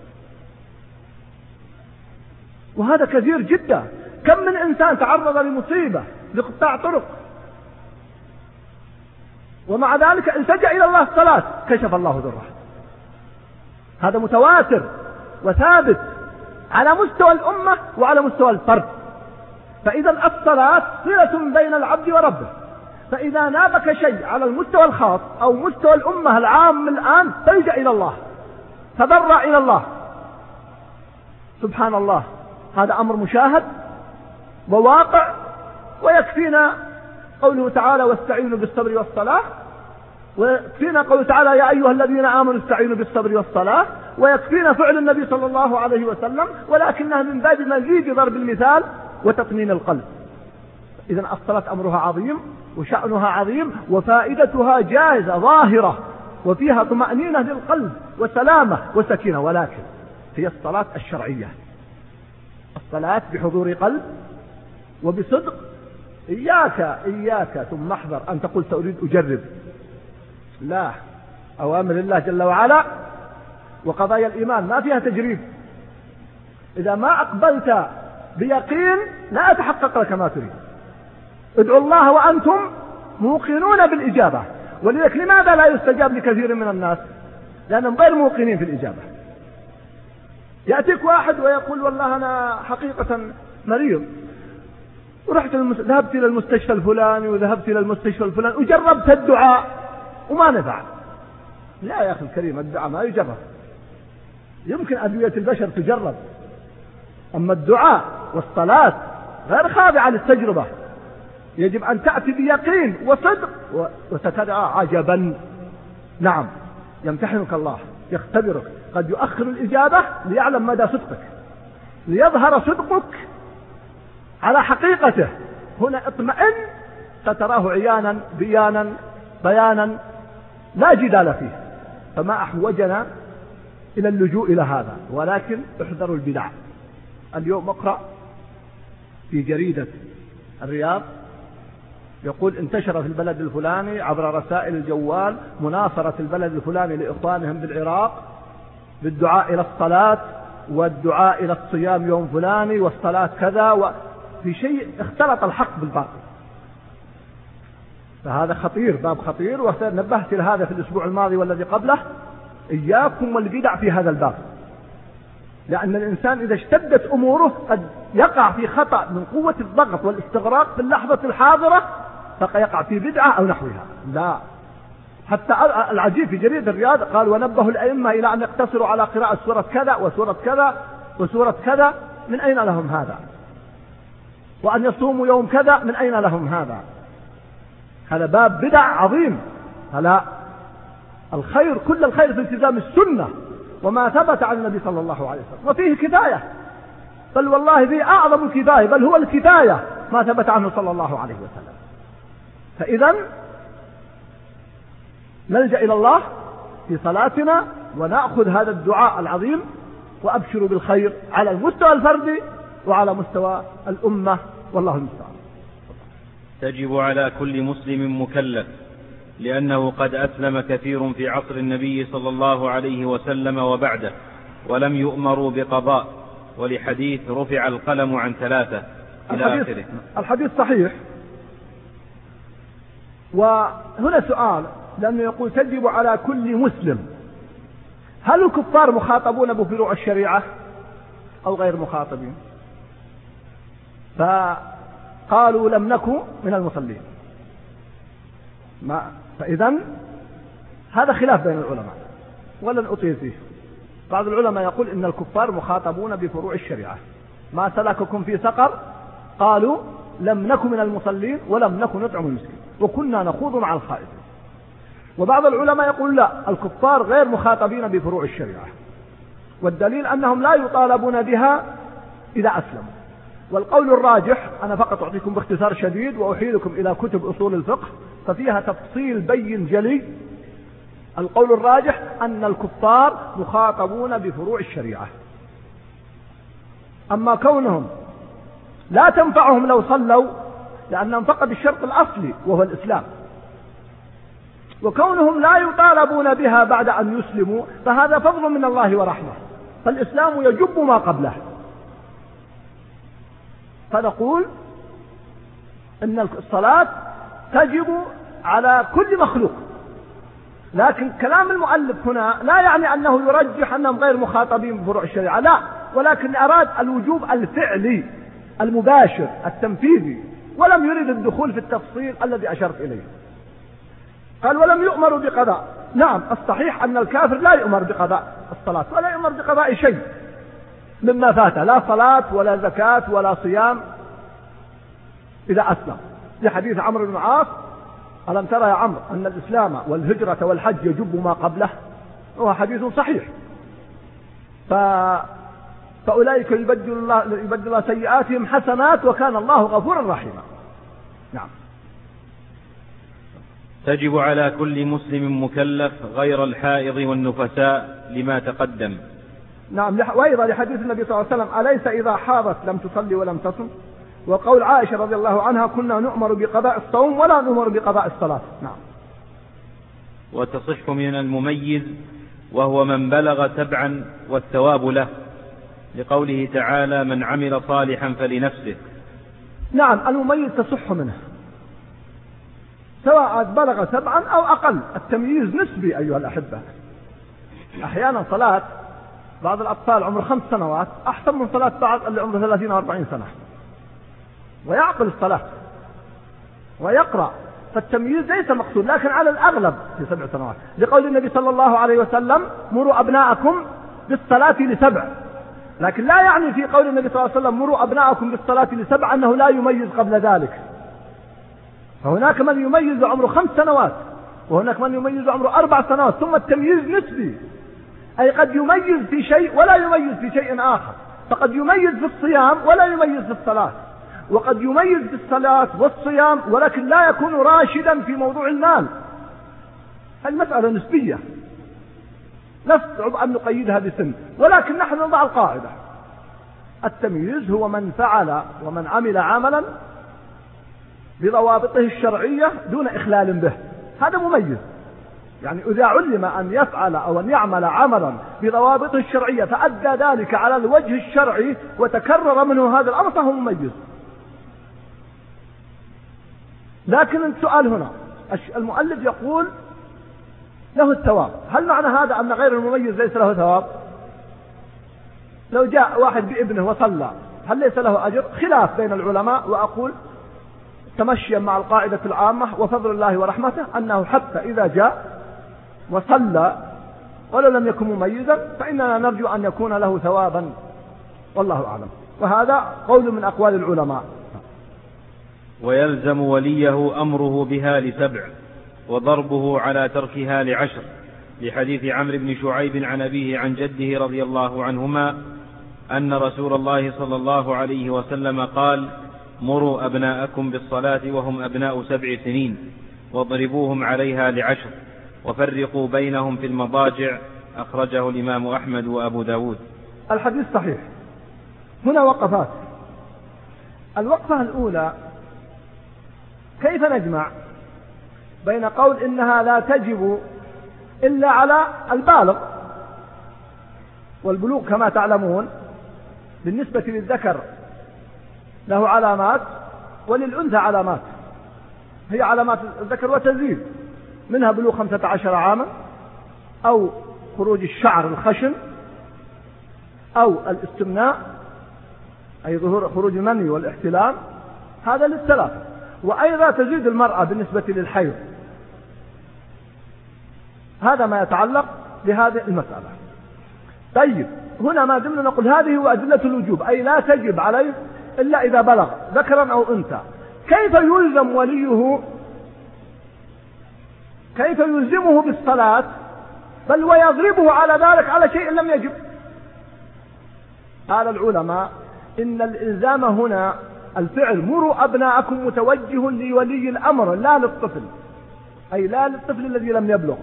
وهذا كثير جدا. كم من إنسان تعرض لمصيبة لقطاع طرق ومع ذلك التجأ إلى الله الصلاة كشف الله ذره. هذا متواتر وثابت على مستوى الأمة وعلى مستوى الفرد. فإذا الصلاة صلة بين العبد وربه، فإذا نابك شيء على المستوى الخاص أو مستوى الأمة العام الآن فالجأ إلى الله، تضرع إلى الله. سبحان الله، هذا أمر مشاهد وواقع. ويكفينا قوله تعالى: واستعينوا بالصبر والصلاة، ويكفينا قوله تعالى: يا أيها الذين آمنوا استعينوا بالصبر والصلاة، ويكفينا فعل النبي صلى الله عليه وسلم، ولكنها من باب مزيد ضرب المثال وتطمين القلب. إذن الصلاة أمرها عظيم وشأنها عظيم وفائدتها جائزة ظاهرة، وفيها طمأنينة للقلب وسلامة وسكينة، ولكن هي الصلاة الشرعية، الصلاة بحضور قلب وبصدق. إياك ثم احذر أن تقول سأريد أجرب. لا، أوامر الله جل وعلا وقضايا الإيمان ما فيها تجريب. إذا ما أقبلت بيقين لا أتحقق لك ما تريد. ادعوا الله وأنتم موقنون بالإجابة. ولذلك لماذا لا يستجاب لكثير من الناس؟ لأنهم غير موقنين في الإجابة. يأتيك واحد ويقول: والله أنا حقيقة مريض، ورحت ذهبت إلى المستشفى الفلاني وذهبت إلى المستشفى الفلاني وجربت الدعاء وما نفع. لا يا أخي الكريم، الدعاء ما يجرب. يمكن أدوية البشر تجرب، أما الدعاء والصلاة غير خاضعة للتجربة. يجب أن تأتي بيقين وصدق وستدعى عجبا. نعم، يمتحنك الله، يختبرك، قد يؤخر الإجابة ليعلم مدى صدقك، ليظهر صدقك على حقيقته. هنا اطمئن ستراه عيانا بيانا لا جدال فيه. فما أحوجنا إلى اللجوء إلى هذا، ولكن احذروا البدع. اليوم اقرأ في جريدة الرياض يقول: انتشر في البلد الفلاني عبر رسائل الجوال مناصرة البلد الفلاني لإخوانهم بالعراق بالدعاء إلى الصلاة والدعاء إلى الصيام يوم فلاني والصلاة كذا، في شيء اختلط الحق بالباطل. فهذا خطير، باب خطير، ونبهت إلى هذا في الأسبوع الماضي والذي قبله. إياكم والبدع في هذا الباب، لأن الإنسان إذا اشتدت أموره قد يقع في خطأ من قوة الضغط والاستغراق في اللحظة الحاضرة، فيقع في بدعة أو نحوها، لا. حتى العجيب في جريدة الرياض قال ونبه الأئمة إلى أن يقتصروا على قراءة سورة كذا وسورة كذا وسورة كذا، من أين لهم هذا؟ وأن يصوموا يوم كذا، من أين لهم هذا؟ هذا باب بدع عظيم. فلا، الخير كل الخير في التزام السنة وما ثبت عن النبي صلى الله عليه وسلم، وفيه كفاية، بل والله فيه أعظم الكفاية، بل هو الكفاية ما ثبت عنه صلى الله عليه وسلم. فإذا نلجأ إلى الله في صلاتنا ونأخذ هذا الدعاء العظيم، وأبشروا بالخير على المستوى الفردي وعلى مستوى الأمة، والله المستعان. تجب على كل مسلم مكلف، لأنه قد أسلم كثير في عصر النبي صلى الله عليه وسلم وبعده ولم يؤمروا بقضاء، ولحديث رفع القلم عن 3 إلى آخره. الحديث صحيح. وهنا سؤال، لأنه يقول تجب على كل مسلم، هل الكفار مخاطبون بفروع الشريعة أو غير مخاطبين؟ فقالوا لم نكن من المصلين. فإذا هذا خلاف بين العلماء ولن أطيل فيه. بعض العلماء يقول إن الكفار مخاطبون بفروع الشريعة، ما سلككم في سقر؟ قالوا لم نكن من المصلين ولم نكن نطعم المسكين وكنا نخوض مع الخائضين. وبعض العلماء يقول لا، الكفار غير مخاطبين بفروع الشريعة، والدليل أنهم لا يطالبون بها إذا أسلموا. والقول الراجح، أنا فقط أعطيكم باختصار شديد وأحيلكم إلى كتب أصول الفقه ففيها تفصيل بين جلي، القول الراجح أن الكفار مخاطبون بفروع الشريعة. أما كونهم لا تنفعهم لو صلوا لأنهم فقد الشرط الأصلي وهو الإسلام، وكونهم لا يطالبون بها بعد أن يسلموا فهذا فضل من الله ورحمة، فالإسلام يجب ما قبله. فنقول إن الصلاة تجب على كل مخلوق، لكن كلام المؤلف هنا لا يعني أنه يرجح أنهم غير مخاطبين بفروع الشريعة، لا، ولكن أراد الوجوب الفعلي المباشر التنفيذي، ولم يرد الدخول في التفصيل الذي أشرت إليه. قال ولم يؤمروا بقضاء. نعم، الصحيح أن الكافر لا يؤمر بقضاء الصلاة ولا يؤمر بقضاء شيء مما فات، لا صلاة ولا زكاة ولا صيام إذا أسلم، لحديث عمرو بن العاص ألم ترى يا عمرو أن الإسلام والهجرة والحج يجب ما قبله، وهو حديث صحيح. فأولئك يبدل الله سيئاتهم حسنات وكان الله غفورا رحيما. نعم. تجب على كل مسلم مكلف غير الحائض والنفساء لما تقدم. نعم، وأيضا لحديث النبي صلى الله عليه وسلم أليس إذا حاضت لم تصلي ولم تصم، وقول عائشة رضي الله عنها كنا نؤمر بقضاء الصوم ولا نؤمر بقضاء الصلاة. نعم. وتصح من المميز وهو من بلغ 7 والثواب له، لقوله تعالى من عمل صالحا فلنفسه. نعم، المميز تصح منه سواء بلغ 7 أو أقل، التمييز نسبي أيها الأحبة. أحيانا صلاة بعض الأطفال عمر 5 سنوات أحسن من صلاة بعض اللي عمره 30 أو 40 سنة، ويعقل الصلاة ويقرأ، فالتمييز ليس مقصود، لكن على الأغلب في 7 سنوات، لقول النبي صلى الله عليه وسلم مروا أبناءكم بالصلاة ل7، لكن لا يعني في قول النبي صلى الله عليه وسلم مروا أبناءكم بالصلاة ل7 أنه لا يميز قبل ذلك. فهناك من يميز عمره 5 سنوات وهناك من يميز عمره 4 سنوات، ثم التمييز نسبي، أي قد يميز في شيء ولا يميز في شيء آخر، فقد يميز في الصيام ولا يميز في الصلاة، وقد يميز في الصلاة والصيام ولكن لا يكون راشدا في موضوع المال. المسألة نسبية، نصعب أن نقيدها بسن، ولكن نحن نضع القاعدة: التمييز هو من فعل ومن عمل عملا بضوابطه الشرعية دون إخلال به، هذا مميز. يعني إذا علم أن يفعل أو أن يعمل عملا بضوابطه الشرعية فأدى ذلك على الوجه الشرعي وتكرر منه هذا الأمر فهو مميز. لكن السؤال هنا، المؤلف يقول له الثواب، هل معنى هذا أن غير المميز ليس له ثواب؟ لو جاء واحد بابنه وصلى هل ليس له أجر؟ خلاف بين العلماء، وأقول تمشيا مع القاعدة العامة وفضل الله ورحمته أنه حتى إذا جاء وصلى ولو لم يكن مميزا فإننا نرجو أن يكون له ثوابا، والله أعلم. وهذا قول من أقوال العلماء. ويلزم وليه أمره بها ل7 وضربه على تركها ل10، لحديث عمرو بن شعيب عن أبيه عن جده رضي الله عنهما أن رسول الله صلى الله عليه وسلم قال: مروا أبناءكم بالصلاة وهم أبناء 7 سنين واضربوهم عليها ل10 وفرقوا بينهم في المضاجع. أخرجه الإمام أحمد وأبو داود. الحديث صحيح. هنا وقفات. الوقفة الأولى: كيف نجمع بين قول إنها لا تجب إلا على البالغ، والبلوغ كما تعلمون بالنسبة للذكر له علامات وللأنثى علامات، هي علامات الذكر وتزيد، منها بلوغ 15 عاما، أو خروج الشعر الخشن، أو الاستمناء أي ظهور خروج المني والاحتلام، هذا للثلاثة. وأيضا تزيد المرأة بالنسبة للحيض. هذا ما يتعلق بهذه المسألة. طيب، هنا ما دمنا نقول هذه هو أدلة الوجوب، أي لا تجب عليه إلا إذا بلغ ذكرا أو أنثى. كيف يلزم وليه، كيف يلزمه بالصلاة بل ويضربه على ذلك على شيء لم يجب؟ قال العلماء إن الإلزام هنا الفعل مروا أبناءكم متوجه لولي الأمر لا للطفل، أي لا للطفل الذي لم يبلغ.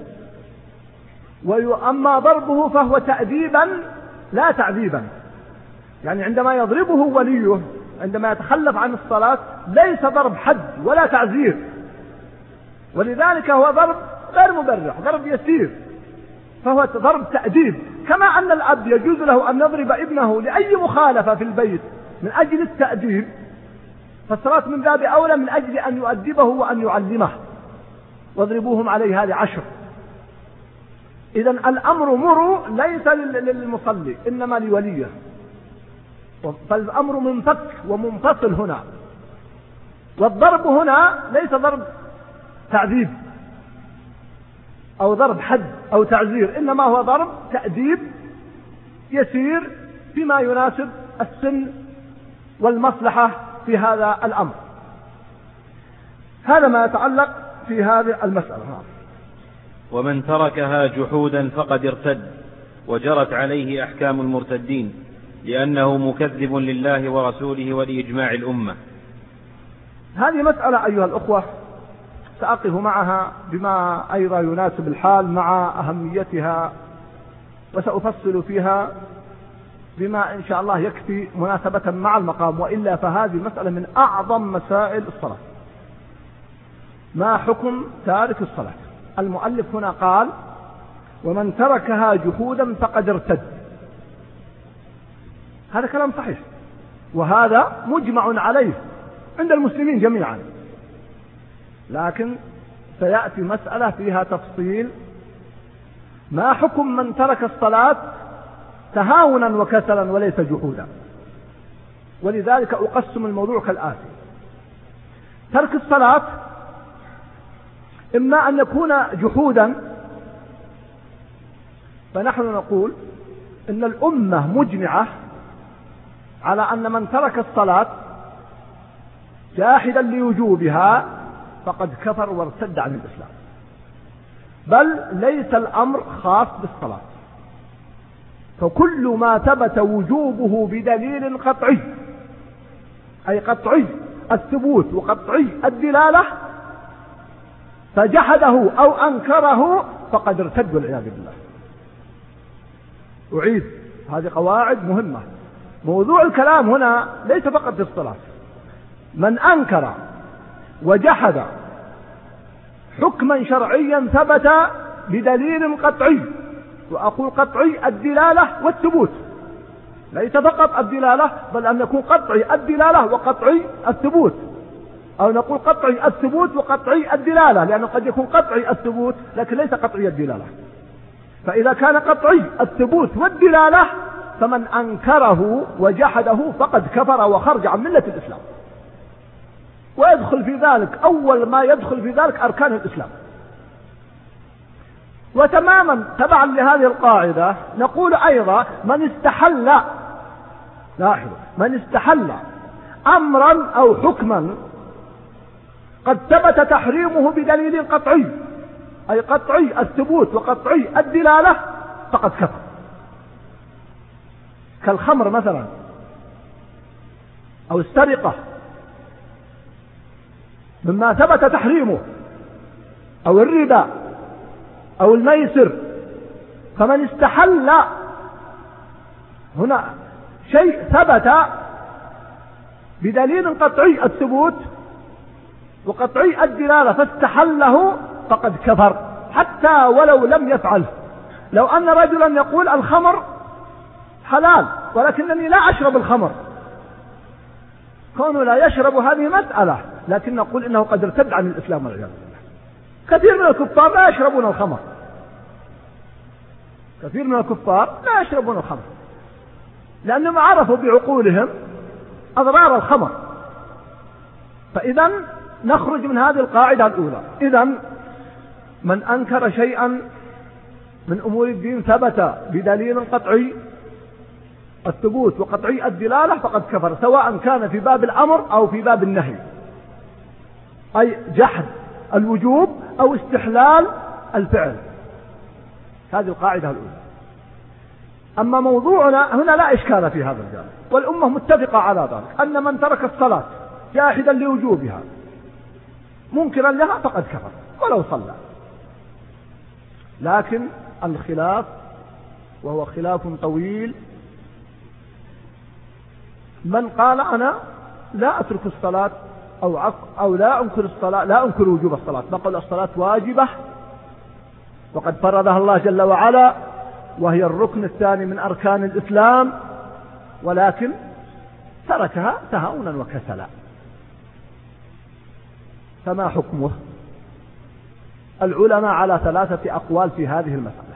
وأما ضربه فهو تأديبا لا تعذيبا، يعني عندما يضربه وليه عندما يتخلف عن الصلاة ليس ضرب حد ولا تعزير، ولذلك هو ضرب غير مبرح، ضرب يسير، فهو ضرب تأديب. كما أن الأب يجوز له أن يضرب ابنه لأي مخالفة في البيت من أجل التأديب، فالصلاة من باب أولى من أجل أن يؤدبه وأن يعلمه. واضربوهم عليها ل10. إذن الأمر مروا ليس للمصلي إنما لوليه، فالأمر منفك ومنفصل هنا. والضرب هنا ليس ضرب تعذيب أو ضرب حد أو تعزير، إنما هو ضرب تأديب يسير فيما يناسب السن والمصلحة في هذا الأمر. هذا ما يتعلق في هذه المسألة. ومن تركها جحودا فقد ارتد، وجرت عليه أحكام المرتدين، لأنه مكذب لله ورسوله ولإجماع الأمة. هذه مسألة أيها الأخوة سأقف معها بما أيضا يناسب الحال مع أهميتها، وسأفصل فيها بما إن شاء الله يكفي مناسبة مع المقام، وإلا فهذه مسألة من أعظم مسائل الصلاة. ما حكم تارك الصلاة؟ المؤلف هنا قال: ومن تركها جحودا فقد ارتد. هذا كلام صحيح، وهذا مجمع عليه عند المسلمين جميعا، لكن سيأتي مسألة فيها تفصيل. ما حكم من ترك الصلاة تهاونا وكسلا وليس جحودا؟ ولذلك أقسم الموضوع كالآتي: ترك الصلاة إما أن يكون جحودا، فنحن نقول إن الأمة مجمعة على أن من ترك الصلاة جاحدا لوجوبها فقد كفر وارتد عن الإسلام، بل ليس الأمر خاص بالصلاة، فكل ما ثبت وجوبه بدليل قطعي، أي قطعي الثبوت وقطعي الدلالة، فجحده أو أنكره فقد ارتد والعياذ بالله. أعيد، هذه قواعد مهمة. موضوع الكلام هنا ليس فقط في الصلاة. من أنكر وجحد حكما شرعيا ثبت بدليل قطعي، وأقول قطعي الدلالة والثبوت، ليس فقط الدلالة بل أن يكون قطعي الدلالة وقطعي الثبوت، أو نقول قطعي الثبوت وقطعي الدلالة، لأنه قد يكون قطعي الثبوت لكن ليس قطعي الدلالة. فإذا كان قطعي الثبوت والدلالة فمن أنكره وجحده فقد كفر وخرج عن ملة الإسلام. ويدخل في ذلك أول ما يدخل في ذلك أركان الإسلام. وتماما تبعا لهذه القاعدة نقول أيضا من استحل أمرا أو حكما قد ثبت تحريمه بدليل قطعي، أي قطعي الثبوت وقطعي الدلالة، فقد كفر. كالخمر مثلا، أو السرقة مما ثبت تحريمه، أو الربا أو الميسر. فمن استحل هنا شيء ثبت بدليل قطعي الثبوت وقطعي الدلالة فاستحله فقد كفر، حتى ولو لم يفعله. لو أن رجلا يقول الخمر حلال ولكنني لا أشرب الخمر، كونه لا يشرب هذه مسألة، لكن نقول إنه قد ارتد عن الإسلام والعياذ بالله. كثير من الكفار لا يشربون الخمر، كثير من الكفار لا يشربون الخمر لأنهم عرفوا بعقولهم أضرار الخمر. فإذا نخرج من هذه القاعدة الأولى. إذا من أنكر شيئا من أمور الدين ثبت بدليل قطعي الثبوت وقطعي الدلالة فقد كفر، سواء كان في باب الأمر أو في باب النهي، أي جحد الوجوب أو استحلال الفعل. هذه القاعدة الأولى. أما موضوعنا هنا لا إشكال في هذا الجانب، والأمة متفقة على ذلك، أن من ترك الصلاة جاحدا لوجوبها منكرا لها فقد كفر ولو صلى. لكن الخلاف، وهو خلاف طويل، من قال أنا لا أترك الصلاة أو لا أنكر الصلاة، لا أنكر وجوب الصلاة، نقول الصلاة واجبة وقد فرضها الله جل وعلا، وهي الركن الثاني من أركان الإسلام، ولكن تركها تهاونا وكسلا. فما حكمه؟ العلماء على 3 أقوال في هذه المسألة.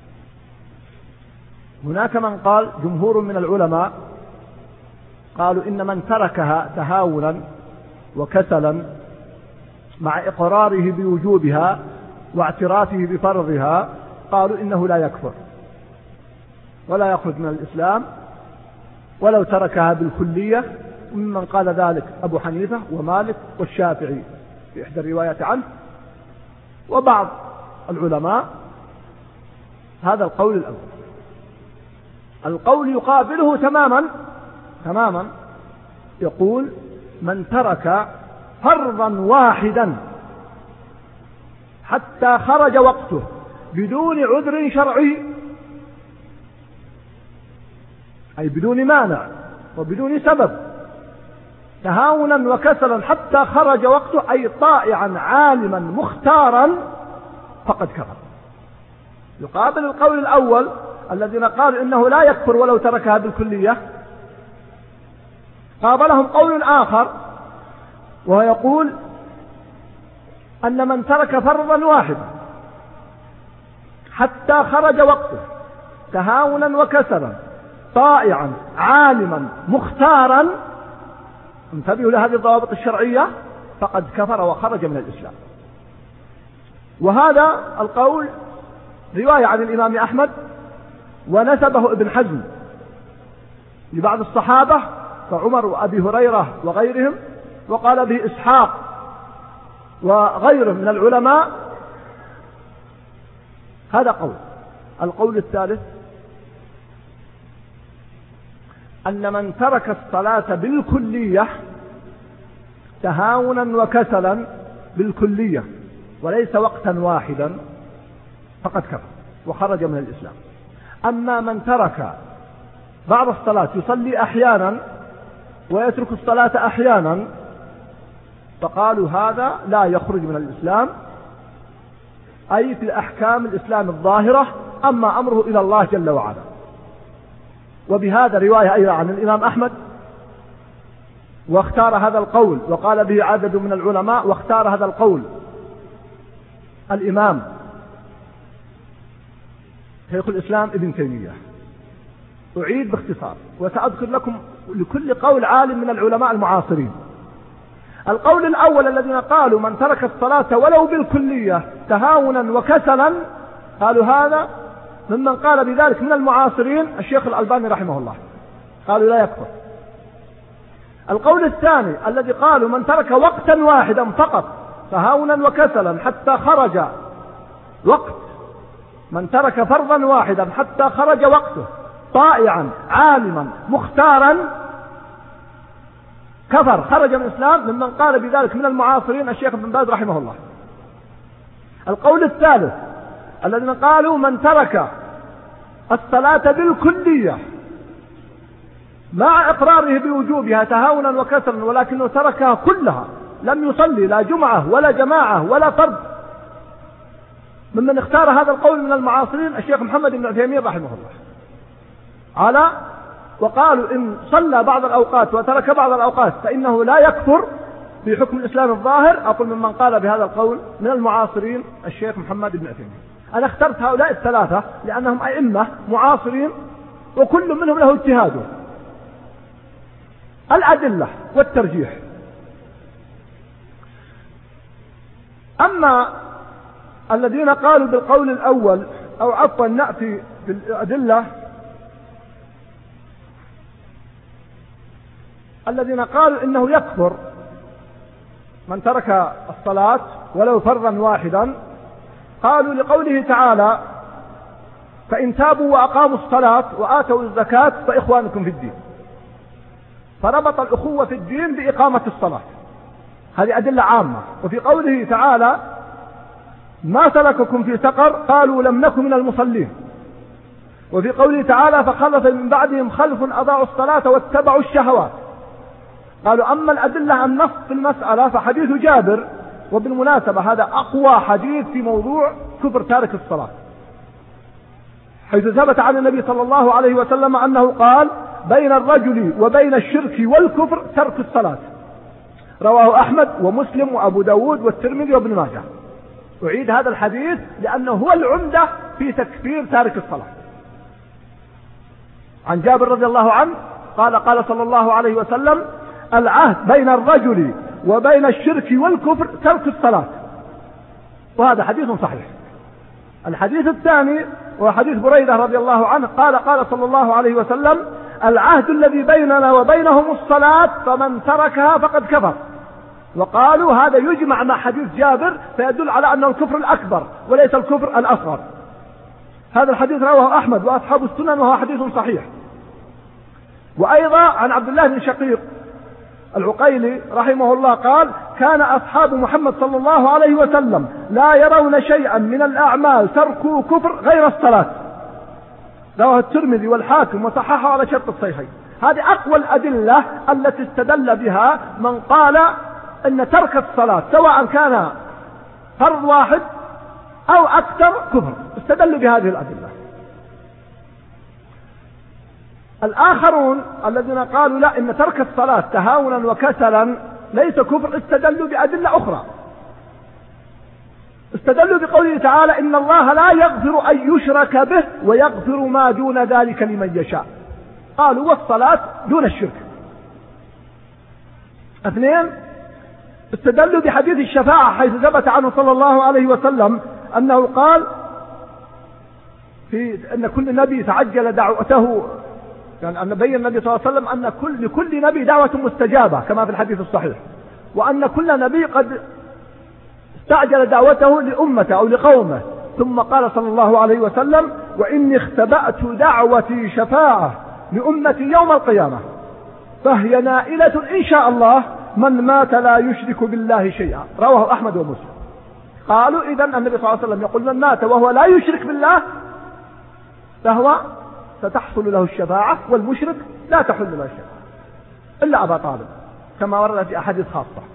هناك من قال، جمهور من العلماء قالوا إن من تركها تهاونا وكسلا مع إقراره بوجوبها واعترافه بفرضها، قالوا إنه لا يكفر ولا يخرج من الإسلام ولو تركها بالكلية. وممن قال ذلك أبو حنيفة ومالك والشافعي في إحدى الروايات عنه وبعض العلماء. هذا القول الأول. القول يقابله تماما يقول من ترك فرضا واحدا حتى خرج وقته بدون عذر شرعي، أي بدون مانع وبدون سبب، تهاونا وكسلا حتى خرج وقته، أي طائعا عالما مختارا، فقد كفر. يقابل القول الأول الذين قالوا إنه لا يكفر ولو تركها بالكلية، قابلهم قول آخر ويقول أن من ترك فرضا واحدا حتى خرج وقته تهاونا وكسلا طائعا عالما مختارا، انتبهوا لهذه الضوابط الشرعية، فقد كفر وخرج من الإسلام. وهذا القول رواية عن الإمام أحمد، ونسبه ابن حزم لبعض الصحابة كعمر وأبي هريرة وغيرهم، وقال به إسحاق وغيره من العلماء. هذا قول. القول الثالث أن من ترك الصلاة بالكلية تهاونا وكسلا بالكلية وليس وقتا واحدا فقد كفر وخرج من الإسلام. أما من ترك بعض الصلاة يصلي أحيانا ويترك الصلاة أحيانا، فقالوا هذا لا يخرج من الإسلام، أي في أحكام الإسلام الظاهرة، أما أمره إلى الله جل وعلا. وبهذا رواية أيضا عن الإمام أحمد، واختار هذا القول وقال به عدد من العلماء، واختار هذا القول الإمام شيخ الإسلام ابن تيمية. أعيد باختصار وسأذكر لكم لكل قول عالم من العلماء المعاصرين. القول الأول الذين قالوا من ترك الصلاة ولو بالكلية تهاونا وكسلا، قالوا هذا ممن قال بذلك من المعاصرين الشيخ الألباني رحمه الله، قالوا لا يكفر. القول الثاني الذي قالوا من ترك وقتا واحدا فقط تهاونا وكسلا حتى خرج وقت، من ترك فرضا واحدا حتى خرج وقته طائعا عالما مختارا كفر، خرج من الإسلام، ممن قال بذلك من المعاصرين الشيخ ابن باز رحمه الله. القول الثالث الذين قالوا من ترك الصلاة بالكلية مع إقراره بوجوبها تهاونا وكسرا ولكنه تركها كلها، لم يصلي لا جمعة ولا جماعة ولا فرد، ممن اختار هذا القول من المعاصرين الشيخ محمد بن عثيمين رحمه الله وقالوا إن صلى بعض الأوقات وترك بعض الأوقات فإنه لا يكفر في حكم الإسلام الظاهر. أقول ممن قال بهذا القول من المعاصرين الشيخ محمد بن عثيمين. أنا اخترت هؤلاء الثلاثة لأنهم أئمة معاصرين وكل منهم له اجتهاده. الأدلة والترجيح. أما الذين قالوا بالقول الأول، أو عفوا نأتي بالأدلة، الذين قالوا إنه يكفر من ترك الصلاة ولو فرضا واحدا، قالوا لقوله تعالى فإن تابوا وأقاموا الصلاة وآتوا الزكاة فإخوانكم في الدين، فربط الأخوة في الدين بإقامة الصلاة، هذه أدلة عامة. وفي قوله تعالى ما سلككم في سقر قالوا لم نكن من المصلين، وفي قوله تعالى فخلف من بعدهم خلف أضاعوا الصلاة واتبعوا الشهوات. قالوا أما الأدلة النص في المسألة فحديث جابر، وبالمناسبة هذا أقوى حديث في موضوع كفر تارك الصلاة، حيث ثبت عن النبي صلى الله عليه وسلم أنه قال بين الرجل وبين الشرك والكفر ترك الصلاة، رواه أحمد ومسلم وأبو داود والترمذي وابن ماجه. أعيد هذا الحديث لأنه هو العمدة في تكفير تارك الصلاة. عن جابر رضي الله عنه قال صلى الله عليه وسلم العهد بين الرجل وبين الشرك والكفر ترك الصلاة، وهذا حديث صحيح. الحديث الثاني وحديث بريدة رضي الله عنه قال صلى الله عليه وسلم العهد الذي بيننا وبينهم الصلاة فمن تركها فقد كفر. وقالوا هذا يجمع مع حديث جابر فيدل على أنه الكفر الأكبر وليس الكفر الأصغر. هذا الحديث رواه أحمد وأصحاب السنن وهو حديث صحيح. وأيضا عن عبد الله بن شقيق العقيلي رحمه الله قال كان أصحاب محمد صلى الله عليه وسلم لا يرون شيئا من الأعمال تركوا كفر غير الصلاة، رواه الترمذي والحاكم وصححه على شرط الصحيحين. هذه أقوى الأدلة التي استدل بها من قال أن ترك الصلاة سواء كان فرض واحد أو أكثر كفر، استدل بهذه الأدلة. الآخرون الذين قالوا لا إن ترك الصلاة تهاونا وكسلا ليس كفر، استدلوا بأدلة أخرى. استدلوا بقوله تعالى إن الله لا يغفر أن يشرك به ويغفر ما دون ذلك لمن يشاء، قالوا والصلاة دون الشرك. اثنين استدلوا بحديث الشفاعة حيث ثبت عنه صلى الله عليه وسلم أنه قال في أن كل نبي تعجل دعوته، يعني أن بين النبي صلى الله عليه وسلم أن لكل نبي دعوة مستجابة كما في الحديث الصحيح، وأن كل نبي قد استعجل دعوته لأمته أو لقومه. ثم قال صلى الله عليه وسلم وإني اختبأت دعوتي شفاعة لأمتي يوم القيامة فهي نائلة إن شاء الله من مات لا يشرك بالله شيئا، رواه أحمد ومسلم. قالوا إذن النبي صلى الله عليه وسلم يقول من مات وهو لا يشرك بالله فهو ستحصل له الشفاعة، والمشرك لا تحل له الشفاعة إلا أبا طالب كما ورد في أحاديث خاصة.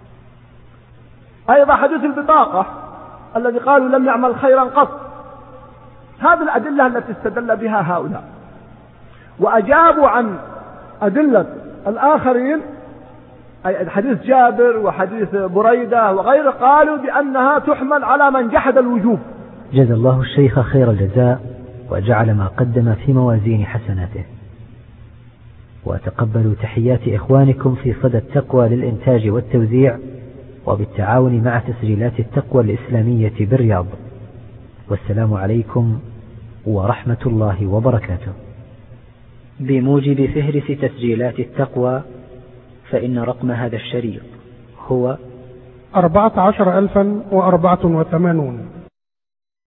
أيضا حديث البطاقة الذي قالوا لم يعمل خيرا قط. هذه الأدلة التي استدل بها هؤلاء، وأجابوا عن أدلة الآخرين أي حديث جابر وحديث بريدة وغيره، قالوا بأنها تحمل على من جحد الوجوب. جزا الله الشيخ خير الجزاء وجعل ما قدم في موازين حسناته. وتقبلوا تحيات إخوانكم في صدى التقوى للإنتاج والتوزيع، وبالتعاون مع تسجيلات التقوى الإسلامية بالرياض. والسلام عليكم ورحمة الله وبركاته. بموجب فهرس تسجيلات التقوى، فإن رقم هذا الشريط هو 14,084.